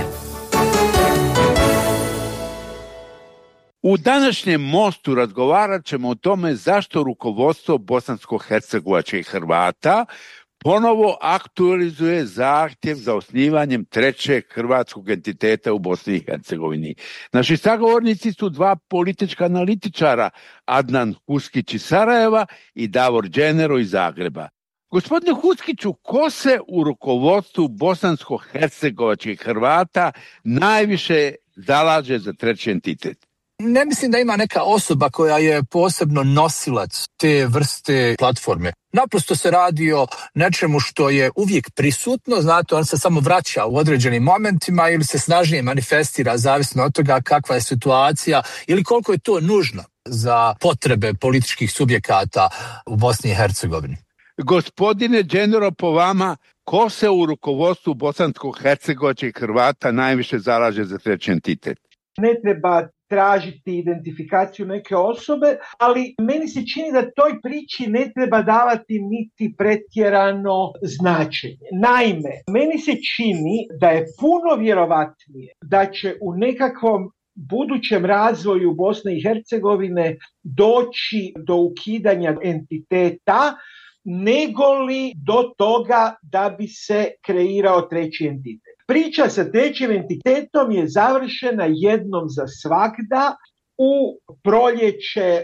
Speaker 21: U današnjem Mostu razgovarat ćemo o tome zašto rukovodstvo bosansko-hercegovačkih Hrvata ponovo aktualizuje zahtjev za osnivanjem trećeg hrvatskog entiteta u Bosni i Hercegovini. Naši sagovornici su dva politička analitičara, Adnan Huskić iz Sarajeva i Davor Đenero iz Zagreba. Gospodine Huskiću, ko se u rukovodstvu bosansko-hercegovačkih Hrvata najviše zalaže za treći entitet?
Speaker 22: Ne mislim da ima neka osoba koja je posebno nosilac te vrste platforme. Naprosto se radi o nečemu što je uvijek prisutno, znate, on se samo vraća u određenim momentima ili se snažnije manifestira zavisno od toga kakva je situacija ili koliko je to nužno za potrebe političkih subjekata u Bosni i Hercegovini.
Speaker 21: Gospodine Đenero, po vama, ko se u rukovodstvu bosansko-hercegovačkih Hrvata najviše zalaže za treći entitet?
Speaker 23: Ne treba tražiti identifikaciju neke osobe, ali meni se čini da toj priči ne treba davati niti pretjerano značenje. Naime, meni se čini da je puno vjerovatnije da će u nekakvom budućem razvoju Bosne i Hercegovine doći do ukidanja entiteta, negoli do toga da bi se kreirao treći entitet. Priča sa trećim entitetom je završena jednom za svagda u proljeće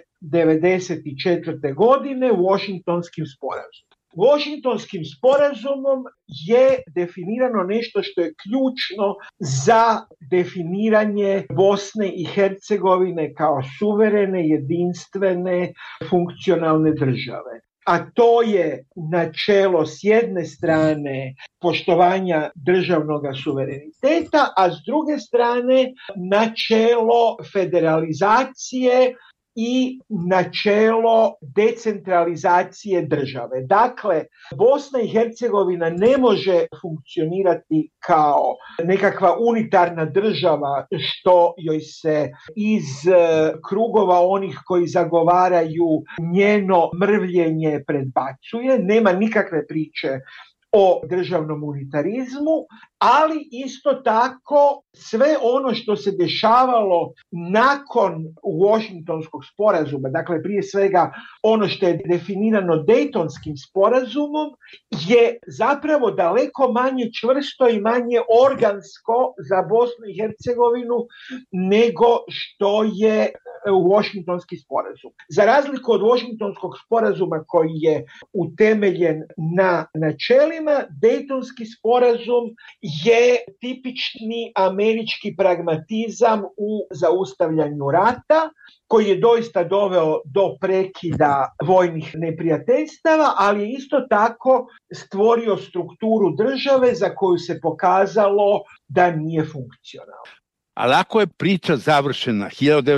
Speaker 23: 1994. godine Washingtonskim sporazumom. Washingtonskim sporazumom je definirano nešto što je ključno za definiranje Bosne i Hercegovine kao suverene, jedinstvene, funkcionalne države. A to je načelo s jedne strane poštovanja državnog suvereniteta, a s druge strane načelo federalizacije i načelo decentralizacije države. Dakle, Bosna i Hercegovina ne može funkcionirati kao nekakva unitarna država što joj se iz krugova onih koji zagovaraju njeno mrvljenje predbacuje. Nema nikakve priče o državnom unitarizmu, ali isto tako sve ono što se dešavalo nakon Washingtonskog sporazuma, dakle prije svega ono što je definirano Daytonskim sporazumom, je zapravo daleko manje čvrsto i manje organsko za Bosnu i Hercegovinu nego što je Washingtonski sporazum. Za razliku od Washingtonskog sporazuma koji je utemeljen na načelima, problema. Dejtonski sporazum je tipični američki pragmatizam u zaustavljanju rata, koji je doista doveo do prekida vojnih neprijateljstava, ali je isto tako stvorio strukturu države za koju se pokazalo da nije funkcionalna.
Speaker 21: Ali ako je priča završena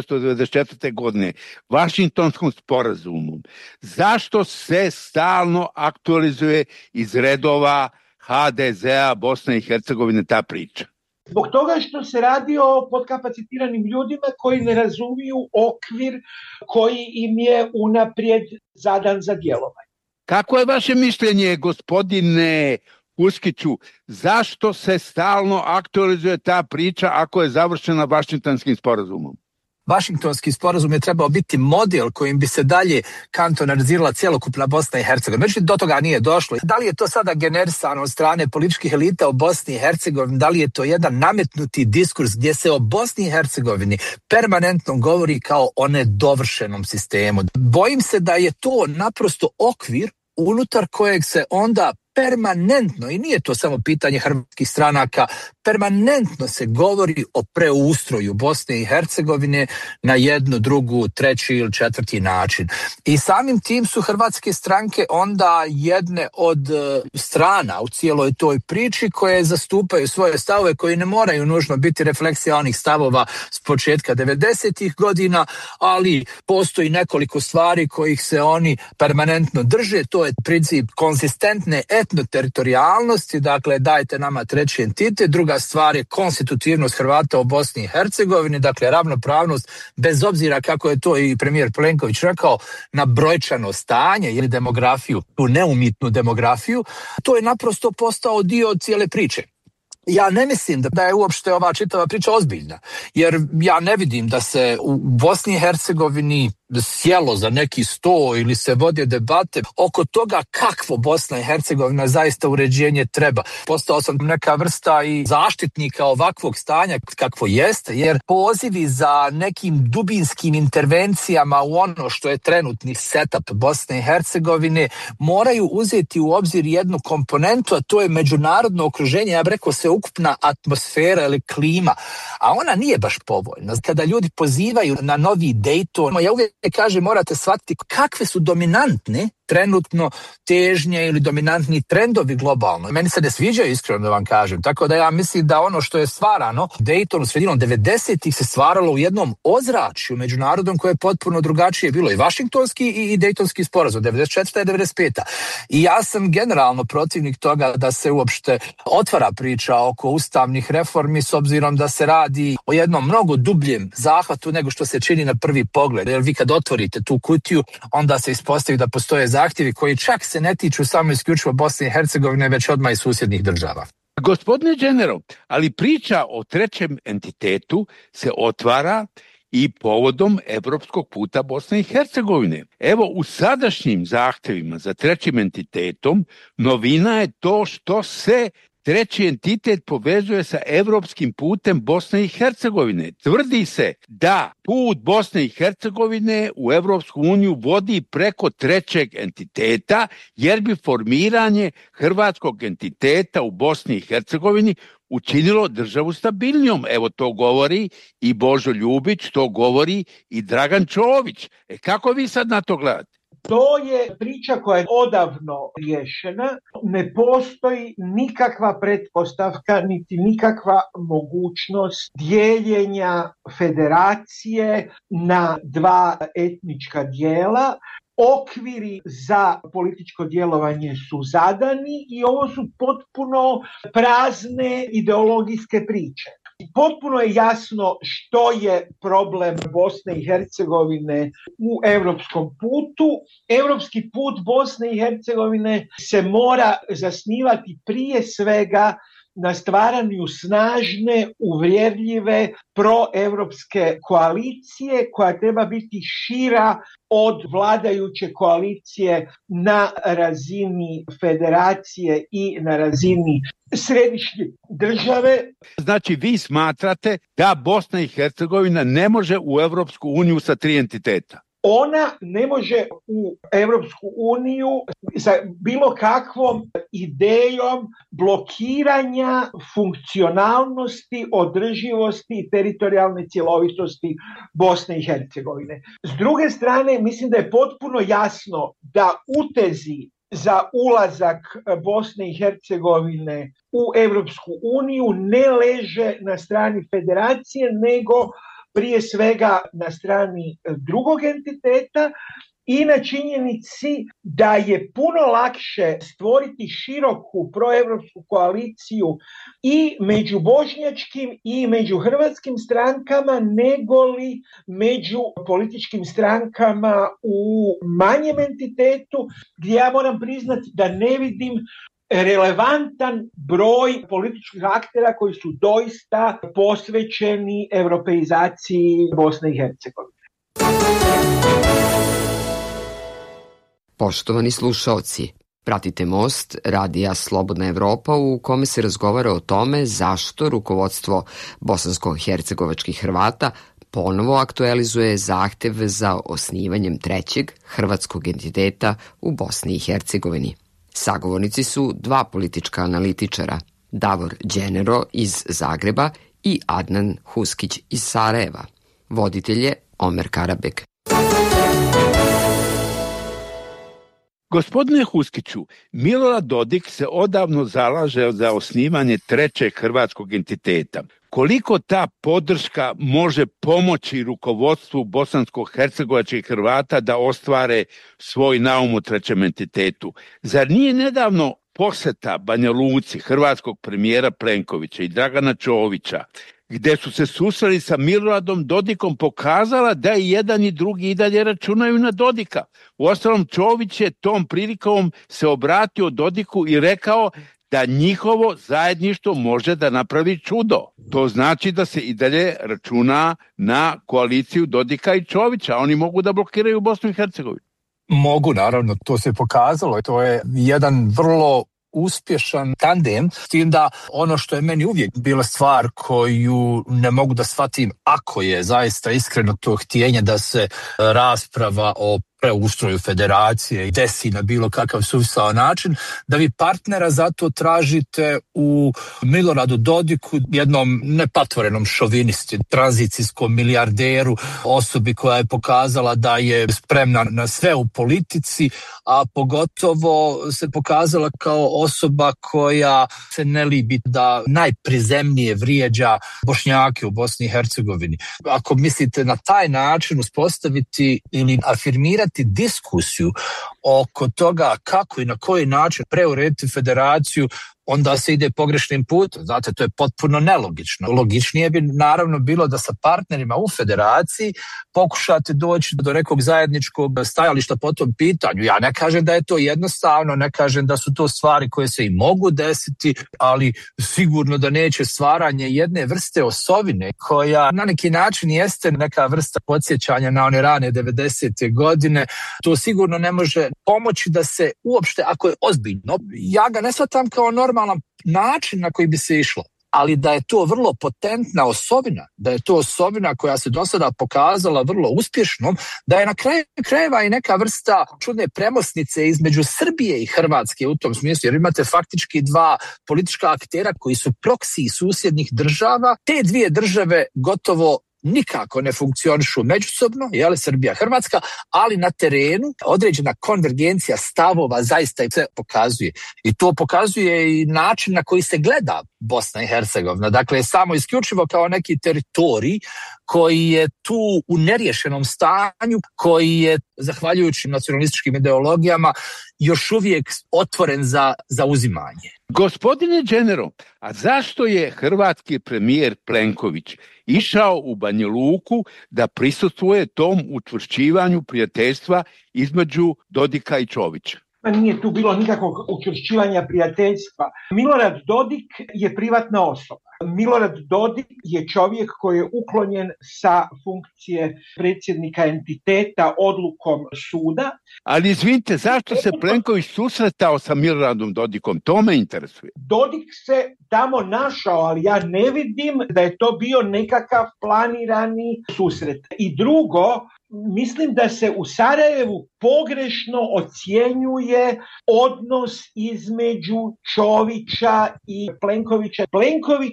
Speaker 21: 1994. godine Vašingtonskom sporazumom, zašto se stalno aktualizuje iz redova HDZ-a Bosne i Hercegovine ta priča?
Speaker 23: Zbog toga što se radi o podkapacitiranim ljudima koji ne razumiju okvir koji im je unaprijed zadan za djelovanje.
Speaker 21: Kako je vaše mišljenje, gospodine Uskiću, zašto se stalno aktualizuje ta priča ako je završena Vašingtonskim sporazumom?
Speaker 22: Vašingtonski sporazum je trebao biti model kojim bi se dalje kantonalizirala cjelokupna Bosna i Hercegovina. Međutim, do toga nije došlo. Da li je to sada generisano od strane političkih elita u Bosni i Hercegovini? Da li je to jedan nametnuti diskurs gdje se o Bosni i Hercegovini permanentno govori kao o nedovršenom sistemu? Bojim se da je to naprosto okvir unutar kojeg se onda permanentno, i nije to samo pitanje hrvatskih stranaka, permanentno se govori o preustroju Bosne i Hercegovine na jednu, drugu, treći ili četvrti način. I samim tim su hrvatske stranke onda jedne od strana u cijeloj toj priči koje zastupaju svoje stavove koji ne moraju nužno biti refleksija onih stavova s početka 90-ih godina, ali postoji nekoliko stvari kojih se oni permanentno drže. To je princip konzistentne etnoteritorijalnosti, dakle dajte nama treći entitet. Druga stvar je konstitutivnost Hrvata u Bosni i Hercegovini, dakle ravnopravnost, bez obzira kako je to i premijer Plenković rekao, na brojčano stanje ili demografiju, tu neumitnu demografiju. To je naprosto postao dio cijele priče. Ja ne mislim da je uopšte ova čitava priča ozbiljna, jer ja ne vidim da se u Bosni i Hercegovini sjelo za neki sto ili se vode debate oko toga kakvo Bosna i Hercegovina zaista uređenje treba. Postao sam neka vrsta i zaštitnika ovakvog stanja kakvo jeste, jer pozivi za nekim dubinskim intervencijama u ono što je trenutni setup Bosne i Hercegovine moraju uzeti u obzir jednu komponentu, a to je međunarodno okruženje, ja bih rekao sveukupna atmosfera ili klima, a ona nije baš povoljna. Kada ljudi pozivaju na novi Dayton, ja uvijek kaže morate shvatiti kakve su dominantne trenutno težnje ili dominantni trendovi globalno. Meni se ne sviđaju, iskreno da vam kažem. Tako da ja mislim da ono što je stvarano Dayton u sredinom 90-ih se stvaralo u jednom ozračju međunarodnom koje je potpuno drugačije bilo i Vašingtonski i Daytonski sporazum 94. i 95. I ja sam generalno protivnik toga da se uopšte otvara priča oko ustavnih reformi s obzirom da se radi o jednom mnogo dubljem zahvatu nego što se čini na prvi pogled. Jer vi kad otvorite tu kutiju, onda se ispostavi da postoje zahtjevi koji čak se ne tiču samo isključivo Bosne i Hercegovine, već odmah i susjednih država.
Speaker 21: Gospodine General, ali priča o trećem entitetu se otvara i povodom evropskog puta Bosne i Hercegovine. Evo, u sadašnjim zahtjevima za trećim entitetom novina je to što se treći entitet povezuje sa evropskim putem Bosne i Hercegovine. Tvrdi se da put Bosne i Hercegovine u Evropsku uniju vodi preko trećeg entiteta, jer bi formiranje hrvatskog entiteta u Bosni i Hercegovini učinilo državu stabilnijom. Evo, to govori i Božo Ljubić, to govori i Dragan Čović. Kako vi sad na to gledate?
Speaker 23: To je priča koja je odavno riješena. Ne postoji nikakva pretpostavka niti nikakva mogućnost dijeljenja federacije na dva etnička dijela. Okviri za političko djelovanje su zadani i ovo su potpuno prazne ideologijske priče. Potpuno je jasno što je problem Bosne i Hercegovine u europskom putu. Europski put Bosne i Hercegovine se mora zasnivati prije svega na stvaranju snažne, uvjerljive, proevropske koalicije koja treba biti šira od vladajuće koalicije na razini federacije i na razini središnje države.
Speaker 21: Znači, vi smatrate da Bosna i Hercegovina ne može u Evropsku uniju sa tri entiteta?
Speaker 23: ona ne može u Europsku uniju sa bilo kakvom idejom blokiranja funkcionalnosti, održivosti i teritorijalne cjelovitosti Bosne i Hercegovine. S druge strane, mislim da je potpuno jasno da utezi za ulazak Bosne i Hercegovine u Europsku uniju ne leže na strani federacije, nego prije svega na strani drugog entiteta i na činjenici da je puno lakše stvoriti široku proevropsku koaliciju i među bošnjačkim i među hrvatskim strankama nego li među političkim strankama u manjem entitetu, gdje ja moram priznati da ne vidim relevantan broj političkih aktera koji su doista posvećeni europeizaciji Bosne i Hercegovine.
Speaker 7: Poštovani slušaoci, pratite Most radija Slobodna Evropa u kome se razgovara o tome zašto rukovodstvo bosansko-hercegovačkih Hrvata ponovo aktualizuje zahtev za osnivanjem trećeg hrvatskog entiteta u Bosni i Hercegovini. Sagovornici su dva politička analitičara, Davor Đenero iz Zagreba i Adnan Huskić iz Sarajeva. Voditelj je Omer Karabek.
Speaker 21: Gospodine Huskiću, Milorad Dodik se odavno zalaže za osnivanje trećeg hrvatskog entiteta. Koliko ta podrška može pomoći rukovodstvu bosansko-hercegovačkih Hrvata da ostvare svoj naum u trećem entitetu? Zar nije nedavno posjeta Banja Luci hrvatskog premijera Plenkovića i Dragana Čovića, gdje su se susreli sa Miloradom Dodikom, pokazala da i jedan i drugi i dalje računaju na Dodika? Uostalom, Čović je tom prilikom se obratio Dodiku i rekao da njihovo zajedništvo može da napravi čudo. To znači da se i dalje računa na koaliciju Dodika i Čovića. Oni mogu da blokiraju Bosnu i Hercegovinu.
Speaker 22: Mogu, naravno, to se pokazalo. To je jedan vrlo uspješan tandem, s tim da ono što je meni uvijek bila stvar koju ne mogu da shvatim, ako je zaista iskreno to htjenje da se rasprava o preustroju federacije desi na bilo kakav suvisao način, da vi partnera zato tražite u Miloradu Dodiku, jednom nepatvorenom šovinisti, tranzicijskom milijarderu, osobi koja je pokazala da je spremna na sve u politici, a pogotovo se pokazala kao osoba koja se ne libi da najprizemnije vrijeđa Bošnjake u Bosni i Hercegovini. Ako mislite na taj način uspostaviti ili afirmirati diskusiju oko toga kako i na koji način preurediti federaciju, onda se ide pogrešnim putem. Znate, to je potpuno nelogično. Logičnije bi naravno bilo da sa partnerima u federaciji pokušate doći do nekog zajedničkog stajališta po tom pitanju. Ja ne kažem da je to jednostavno, ne kažem da su to stvari koje se i mogu desiti, ali sigurno da neće stvaranje jedne vrste osovine koja na neki način jeste neka vrsta podsjećanja na one rane 90. godine. To sigurno ne može pomoći da se uopšte, ako je ozbiljno, ja ga ne shvatam kao normalan način na koji bi se išlo, ali da je to vrlo potentna osovina, da je to osovina koja se do sada pokazala vrlo uspješnom, da je na kraju krajeva i neka vrsta čudne premosnice između Srbije i Hrvatske u tom smislu, jer imate faktički dva politička aktera koji su proksiji susjednih država. Te dvije države gotovo nikako ne funkcionišu međusobno, Srbija, Hrvatska, ali na terenu određena konvergencija stavova zaista se pokazuje. I to pokazuje i način na koji se gleda Bosna i Hercegovina. Dakle, samo isključivo kao neki teritorij koji je tu u neriješenom stanju, koji je, zahvaljujući nacionalističkim ideologijama, još uvijek otvoren za uzimanje.
Speaker 21: Gospodine Đenero, a zašto je hrvatski premijer Plenković išao u Banja Luku da prisustvuje tom učvršćivanju prijateljstva između Dodika i Čovića?
Speaker 23: Nije tu bilo nikakvog učvršćivanja prijateljstva. Milorad Dodik je privatna osoba. Milorad Dodik je čovjek koji je uklonjen sa funkcije predsjednika entiteta odlukom suda.
Speaker 21: Ali izvinite, zašto se Plenković susretao sa Milorandom Dodikom? To me interesuje.
Speaker 23: Dodik se tamo našao, ali ja ne vidim da je to bio nekakav planirani susret. I drugo, mislim da se u Sarajevu pogrešno ocjenjuje odnos između Čovića i Plenkovića. Plenković,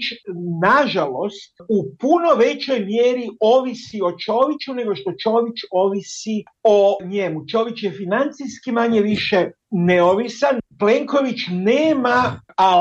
Speaker 23: nažalost, u puno većoj mjeri ovisi o Čoviću nego što Čović ovisi o njemu. Čović je financijski manje više neovisan. Plenković nema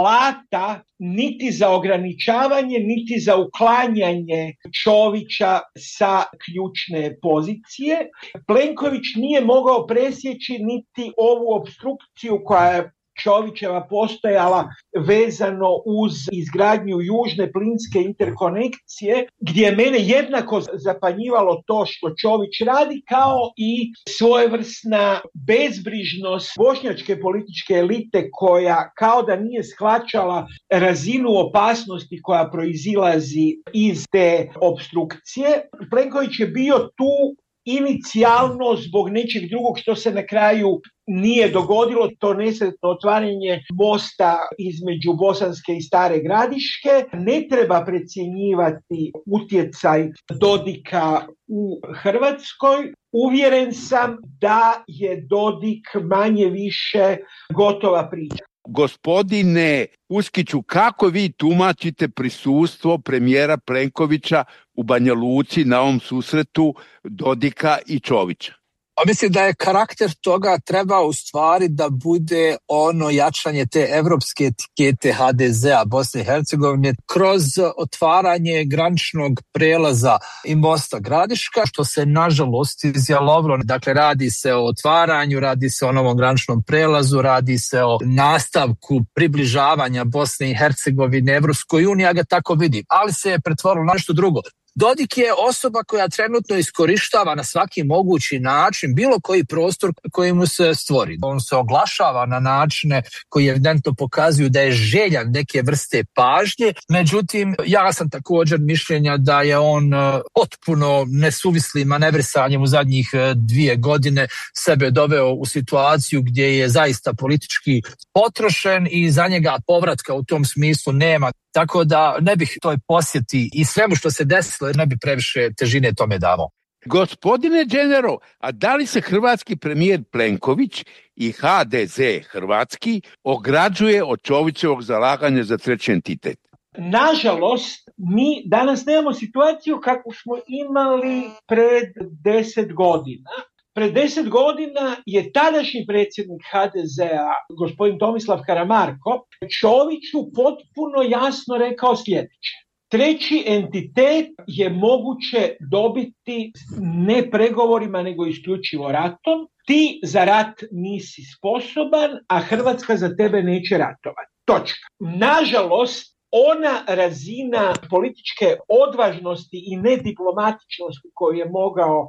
Speaker 23: alata niti za ograničavanje, niti za uklanjanje Čovića sa ključne pozicije. Plenković nije mogao presjeći niti ovu opstrukciju koja je Čovićeva postojala vezano uz izgradnju južne plinske interkonekcije, gdje je mene jednako zapanjivalo to što Čović radi, kao i svojevrsna bezbrižnost bošnjačke političke elite koja kao da nije shvaćala razinu opasnosti koja proizilazi iz te opstrukcije. Plenković je bio tu inicijalno zbog nečeg drugog što se na kraju nije dogodilo, to nesretno otvaranje mosta između Bosanske i Stare Gradiške. Ne treba precjenjivati utjecaj Dodika u Hrvatskoj. Uvjeren sam da je Dodik manje više gotova priča.
Speaker 21: Gospodine Uskiću, kako vi tumačite prisustvo premijera Plenkovića u Banja Luci na ovom susretu Dodika i Čovića?
Speaker 22: A mislim da je karakter toga treba u stvari da bude ono jačanje te evropske etikete HDZ-a Bosne i Hercegovine kroz otvaranje graničnog prelaza i mosta Gradiška, što se nažalost izjalovilo. Dakle, radi se o otvaranju, radi se o novom graničnom prelazu, radi se o nastavku približavanja Bosne i Hercegovine Evropskoj uniji, ja ga tako vidim. Ali se je pretvorilo na nešto drugo. Dodik je osoba koja trenutno iskorištava na svaki mogući način bilo koji prostor koji mu se stvori. On se oglašava na načine koji evidentno pokazuju da je željan neke vrste pažnje. Međutim, ja sam također mišljenja da je on potpuno nesuvislim manevrisanjem u zadnjih 2 godine sebe doveo u situaciju gdje je zaista politički potrošen i za njega povratka u tom smislu nema. Tako da ne bih toj posjeti i svemu što se desilo ne bi previše težine tome davao.
Speaker 21: Gospodine Đenero, a da li se hrvatski premijer Plenković i HDZ hrvatski ograđuje od Čovićevog zalaganja za treći entitet?
Speaker 23: Nažalost, mi danas nemamo situaciju kakvu smo imali pred 10 godina. Pred 10 godina je tadašnji predsjednik HDZ-a, gospodin Tomislav Karamarko, Čoviću potpuno jasno rekao sljedeće. Treći entitet je moguće dobiti ne pregovorima, nego isključivo ratom. Ti za rat nisi sposoban, a Hrvatska za tebe neće ratovati. Točka. Nažalost, ona razina političke odvažnosti i nediplomatičnosti koju je mogao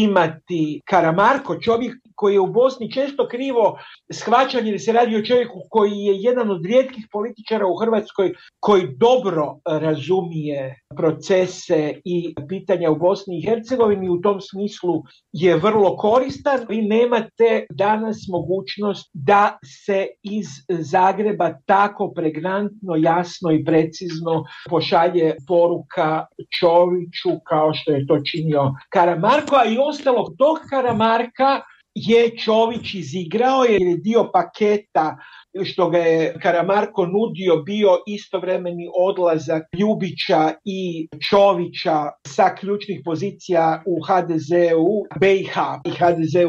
Speaker 23: imati Karamarko, čovjek koji je u Bosni često krivo shvaćan jer se radi o čovjeku koji je jedan od rijetkih političara u Hrvatskoj koji dobro razumije procese i pitanja u Bosni i Hercegovini, u tom smislu je vrlo koristan. Vi nemate danas mogućnost da se iz Zagreba tako pregnantno, jasno i precizno pošalje poruka Čoviću kao što je to činio Karamarko, a i ostalog tog Karamarka je Čović izigrao jer je dio paketa što ga je Karamarko nudio bio istovremeni odlazak Ljubića i Čovića sa ključnih pozicija u HDZ-u BiH i HDZ-u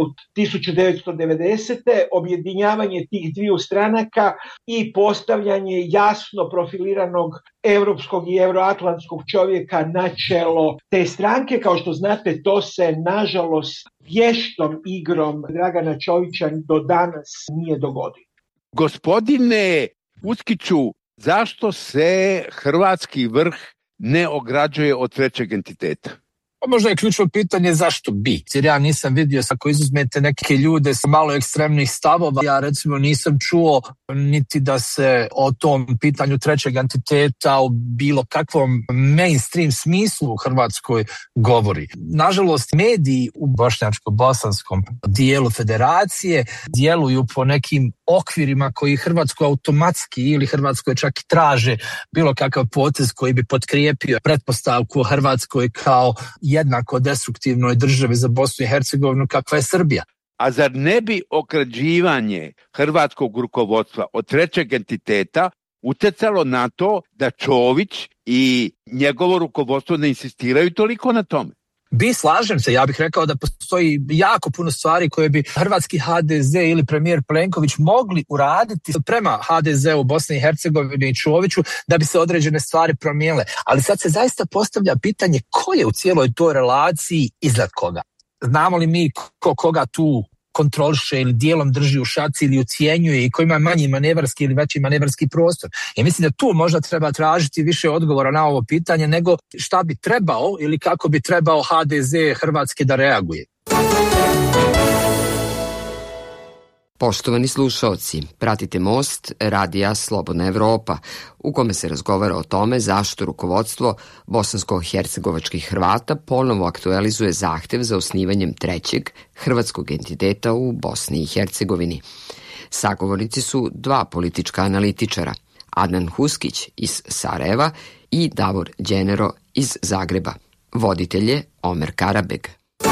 Speaker 23: 1990. Objedinjavanje tih dviju stranaka i postavljanje jasno profiliranog europskog i euroatlantskog čovjeka na čelo te stranke. Kao što znate, to se nažalost vještom igrom Dragana Čovića do danas nije dogodilo.
Speaker 21: Gospodine Uskiću, zašto se hrvatski vrh ne ograđuje od trećeg entiteta?
Speaker 22: Možda je ključno pitanje zašto bi. Jer ja nisam vidio, ako izuzmete neke ljude sa malo ekstremnih stavova, ja recimo nisam čuo niti da se o tom pitanju trećeg entiteta u bilo kakvom mainstream smislu u Hrvatskoj govori. Nažalost, mediji u bošnjačko-bosanskom dijelu federacije djeluju po nekim okvirima koji Hrvatskoj automatski ili Hrvatskoj čak i traže bilo kakav potez koji bi potkrijepio pretpostavku o Hrvatskoj kao jednako destruktivnoj državi za Bosnu i Hercegovinu kakva je Srbija.
Speaker 21: A zar ne bi okrađivanje hrvatskog rukovodstva od trećeg entiteta utjecalo na to da Čović i njegovo rukovodstvo ne insistiraju toliko na tome?
Speaker 22: Slažem se, ja bih rekao da postoji jako puno stvari koje bi hrvatski HDZ ili premijer Plenković mogli uraditi prema HDZ-u Bosni i Hercegovini i Čoviću da bi se određene stvari promijenile. Ali sad se zaista postavlja pitanje ko je u cijeloj toj relaciji iznad koga. Znamo li mi koga tu kontroliše ili dijelom drži u šaci ili ucijenjuje i ko ima manji manevarski ili veći manevarski prostor. I mislim da tu možda treba tražiti više odgovora na ovo pitanje nego šta bi trebao ili kako bi trebao HDZ Hrvatske da reaguje.
Speaker 7: Poštovani slušaoci, pratite Most radija Slobodna Evropa, u kome se razgovara o tome zašto rukovodstvo bosansko-hercegovačkih Hrvata ponovo aktualizuje zahtev za osnivanjem trećeg hrvatskog entiteta u Bosni i Hercegovini. Sagovornici su dva politička analitičara, Adnan Huskić iz Sarajeva i Davor Đenero iz Zagreba. Voditelj je Omer Karabeg.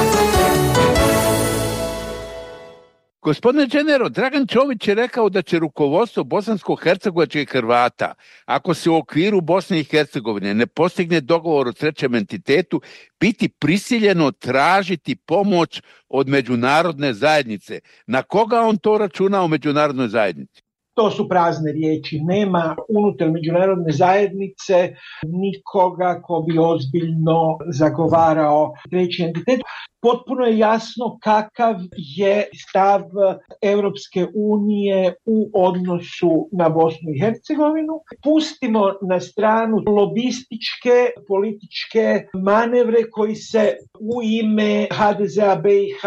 Speaker 21: Gospodine Đenero, Dragan Čović je rekao da će rukovodstvo bosansko-hercegovačkih Hrvata, ako se u okviru Bosne i Hercegovine ne postigne dogovor o trećem entitetu, biti prisiljeno tražiti pomoć od međunarodne zajednice. Na koga on to računa u međunarodnoj zajednici?
Speaker 23: To su prazne riječi. Nema unutar međunarodne zajednice nikoga ko bi ozbiljno zagovarao treći entitet. Potpuno je jasno kakav je stav Europske unije u odnosu na Bosnu i Hercegovinu. Pustimo na stranu lobističke političke manevre koji se u ime HDZ-a BiH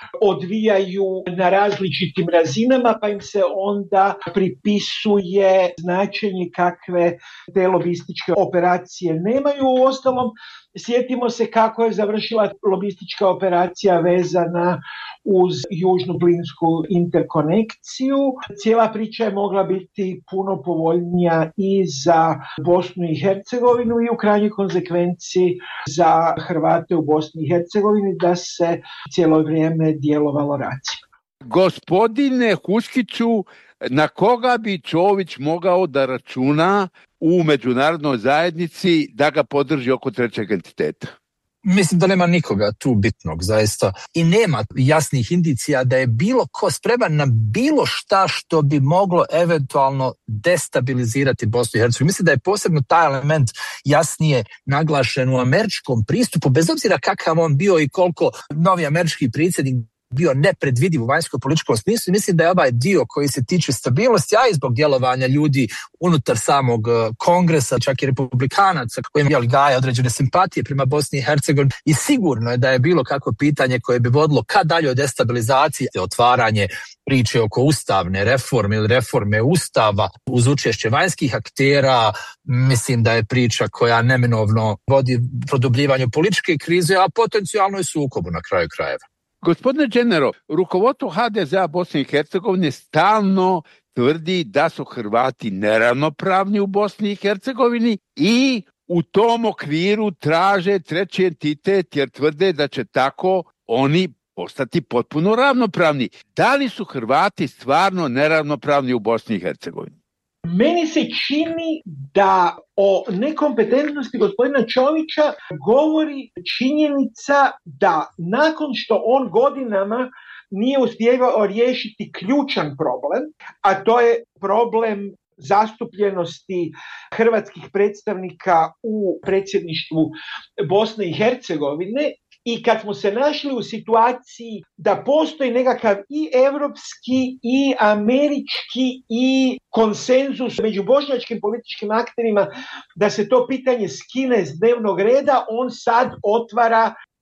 Speaker 23: odvijaju na različitim razinama, pa im se onda pripisuje značenje kakve te lobističke operacije nemaju. Uostalom, sjetimo se kako je završila lobistička operacija vezana uz južnu plinsku interkonekciju. Cijela priča je mogla biti puno povoljnija i za Bosnu i Hercegovinu i u krajnjoj konsekvenciji za Hrvate u Bosni i Hercegovini da se cijelo vrijeme djelovalo racijom.
Speaker 21: Gospodine Huskiću, na koga bi Čović mogao da računa u međunarodnoj zajednici da ga podrži oko trećeg entiteta?
Speaker 22: Mislim da nema nikoga tu bitnog, zaista. I nema jasnih indicija da je bilo ko spreman na bilo šta što bi moglo eventualno destabilizirati Bosnu i Hercegovinu. Mislim da je posebno taj element jasnije naglašen u američkom pristupu, bez obzira kakav on bio i koliko novi američki predsjednik bio nepredvidiv u vanjsko-političkom smislu. Mislim da je ovaj dio koji se tiče stabilnosti, a i zbog djelovanja ljudi unutar samog kongresa, čak i republikanaca koji imali gaje određene simpatije prema Bosni i Hercegovini, i sigurno je da je bilo kako pitanje koje bi vodilo ka daljoj destabilizaciji, otvaranje priče oko ustavne reforme ili reforme ustava uz učešće vanjskih aktera. Mislim da je priča koja neminovno vodi produbljivanju političke krize, a potencijalno i sukobu na kraju krajeva.
Speaker 21: Gospodine Đenero, rukovodstvo HDZ-a Bosne i Hercegovine stalno tvrdi da su Hrvati neravnopravni u Bosni i Hercegovini i u tom okviru traže treći entitet jer tvrde da će tako oni postati potpuno ravnopravni. Da li su Hrvati stvarno neravnopravni u Bosni i Hercegovini?
Speaker 23: Meni se čini da o nekompetentnosti gospodina Čovića govori činjenica da nakon što on godinama nije uspjevao riješiti ključan problem, a to je problem zastupljenosti hrvatskih predstavnika u predsjedništvu Bosne i Hercegovine, i kad smo se našli u situaciji da postoji nekakav i europski i američki i konsenzus među bošnjačkim političkim akterima da se to pitanje skine s dnevnog reda, on sad otvara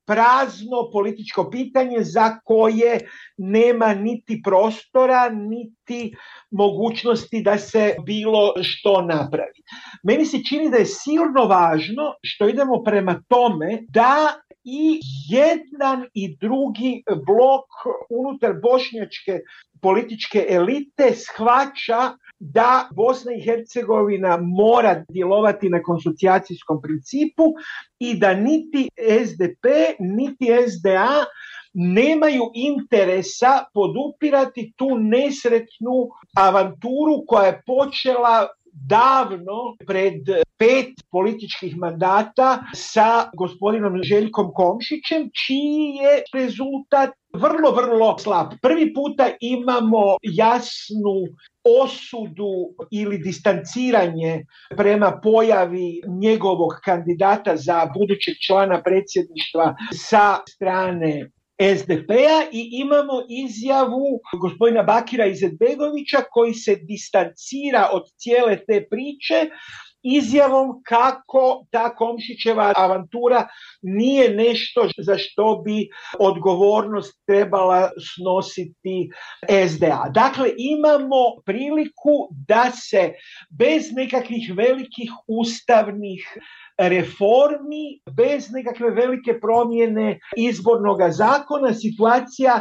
Speaker 23: prazno političko pitanje za koje nema niti prostora, niti mogućnosti da se bilo što napravi. Meni se čini da je silno važno što idemo prema tome da i jedan i drugi blok unutar bošnjačke političke elite shvaća da Bosna i Hercegovina mora djelovati na konsocijacijskom principu i da niti SDP, niti SDA nemaju interesa podupirati tu nesretnu avanturu koja je počela davno pred 5 političkih mandata sa gospodinom Željkom Komšićem, čiji je rezultat vrlo, vrlo slab. Prvi puta imamo jasnu osudu ili distanciranje prema pojavi njegovog kandidata za budućeg člana predsjedništva sa strane SDP-a i imamo izjavu gospodina Bakira Izetbegovića koji se distancira od cijele te priče izjavom kako ta Komšićeva avantura nije nešto za što bi odgovornost trebala snositi SDA. Dakle, imamo priliku da se bez nekakvih velikih ustavnih reformi, bez nekakve velike promjene izbornog zakona, situacija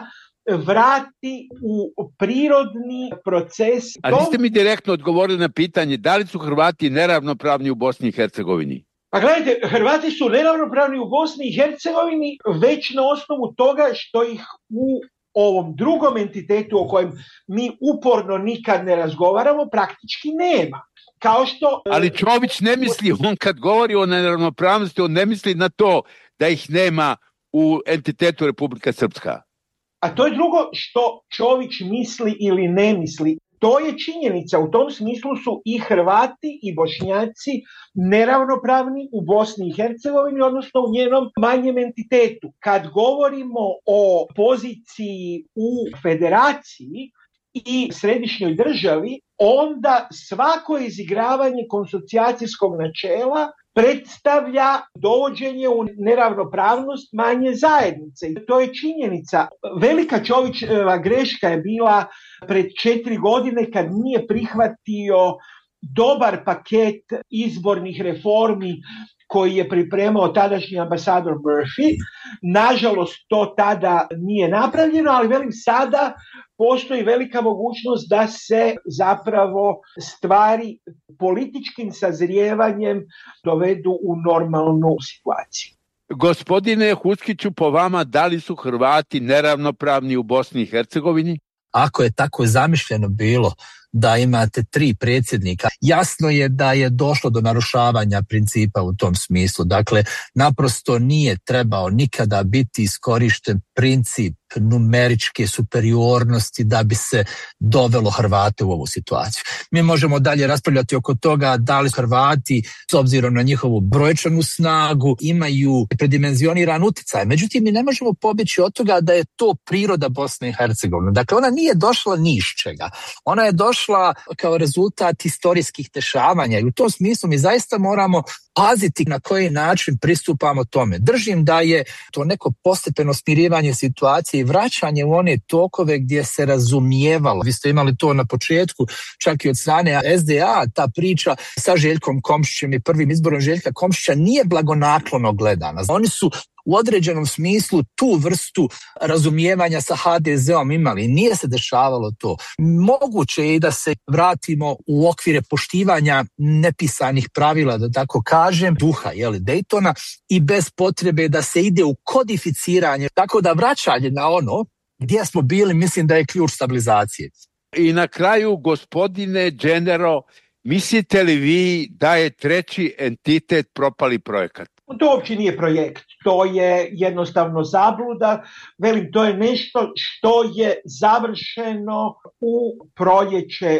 Speaker 23: vrati u prirodni proces.
Speaker 21: A niste mi direktno odgovorili na pitanje da li su Hrvati neravnopravni u Bosni i Hercegovini?
Speaker 23: Pa gledajte, Hrvati su neravnopravni u Bosni i Hercegovini već na osnovu toga što ih u ovom drugom entitetu o kojem mi uporno nikad ne razgovaramo praktički nema. Kao što,
Speaker 21: ali Čović ne misli, on kad govori o neravnopravnosti, on ne misli na to da ih nema u entitetu Republika Srpska.
Speaker 23: A to je drugo što Čović misli ili ne misli. To je činjenica. U tom smislu su i Hrvati i Bošnjaci neravnopravni u Bosni i Hercegovini, odnosno u njenom manjem entitetu. Kad govorimo o poziciji u federaciji i središnjoj državi, onda svako izigravanje konsocijacijskog načela predstavlja dovođenje u neravnopravnost manje zajednice. I to je činjenica. Velika Čovićeva greška je bila pred 4 godine kad nije prihvatio dobar paket izbornih reformi koji je pripremao tadašnji ambasador Murphy. Nažalost, to tada nije napravljeno, ali velim sada postoji velika mogućnost da se zapravo stvari političkim sazrijevanjem dovedu u normalnu situaciju.
Speaker 21: Gospodine Huskiću, po vama, da li su Hrvati neravnopravni u Bosni i Hercegovini?
Speaker 22: Ako je tako zamišljeno bilo da imate 3 predsjednika, jasno je da je došlo do narušavanja principa u tom smislu. Dakle, naprosto nije trebao nikada biti iskorišten princip numeričke superiornosti da bi se dovelo Hrvate u ovu situaciju. Mi možemo dalje raspravljati oko toga da li Hrvati, s obzirom na njihovu brojčanu snagu, imaju predimenzioniran utjecaj. Međutim, mi ne možemo pobjeći od toga da je to priroda Bosne i Hercegovine. Dakle, ona nije došla ni iz čega. Ona je došla kao rezultat historijskih dešavanja i u tom smislu mi zaista moramo paziti na koji način pristupamo tome. Držim da je to neko postepeno smirivanje situacije i vraćanje u one tokove gdje se razumijevalo. Vi ste imali to na početku, čak i od strane SDA, ta priča sa Željkom Komšićem i prvim izborom Željka Komšića nije blagonaklono gledana. Oni su u određenom smislu tu vrstu razumijevanja sa HDZ-om imali. Nije se dešavalo to. Moguće je i da se vratimo u okvire poštivanja nepisanih pravila, da tako kažem, duha Daytona i bez potrebe da se ide u kodificiranje. Tako da vraćanje na ono gdje smo bili, mislim da je ključ stabilizacije.
Speaker 21: I na kraju, gospodine Dženero, mislite li vi da je 3. entitet propali projekat?
Speaker 23: To uopće nije projekt, to je jednostavno zabluda. Velim, to je nešto što je završeno u proljeće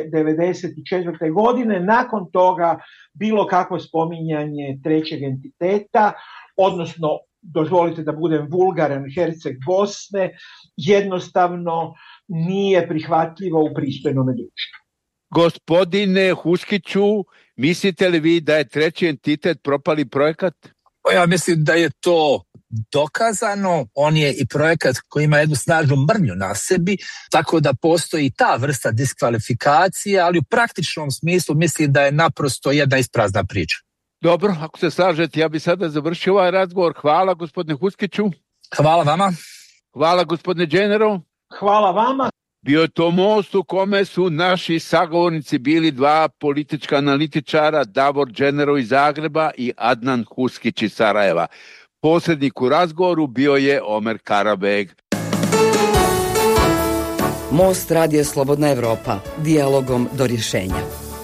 Speaker 23: 1994. godine. Nakon toga bilo kakvo spominjanje 3. entiteta, odnosno, dozvolite da budem vulgaran, Herceg Bosne, jednostavno nije prihvatljivo u pristojnom društvu.
Speaker 21: Gospodine Huskiću, mislite li vi da je 3. entitet propali projekat?
Speaker 22: Ja mislim da je to dokazano, on je i projekat koji ima jednu snažnu mrnju na sebi, tako da postoji ta vrsta diskvalifikacije, ali u praktičnom smislu mislim da je naprosto jedna isprazna priča.
Speaker 21: Dobro, ako se slažete, ja bi sada završio ovaj razgovor. Hvala gospodine Huskiću.
Speaker 22: Hvala vama.
Speaker 21: Hvala gospodine Dženero.
Speaker 23: Hvala vama.
Speaker 21: Bio je to most u kome su naši sagovornici bili dva politička analitičara, Davor Dženero iz Zagreba i Adnan Huskić iz Sarajeva. Posrednik u razgovoru bio je Omer Karabeg.
Speaker 7: Most Radio Slobodna Evropa, dijalogom do rješenja.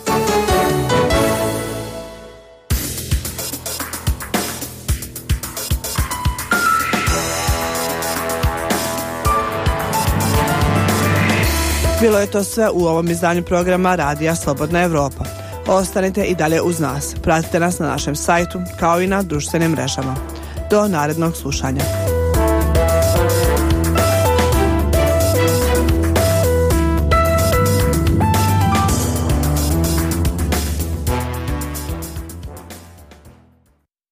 Speaker 20: Bilo je to sve u ovom izdanju programa Radija Slobodna Evropa. Ostanite i dalje uz nas. Pratite nas na našem sajtu kao i na društvenim mrežama. Do narednog slušanja.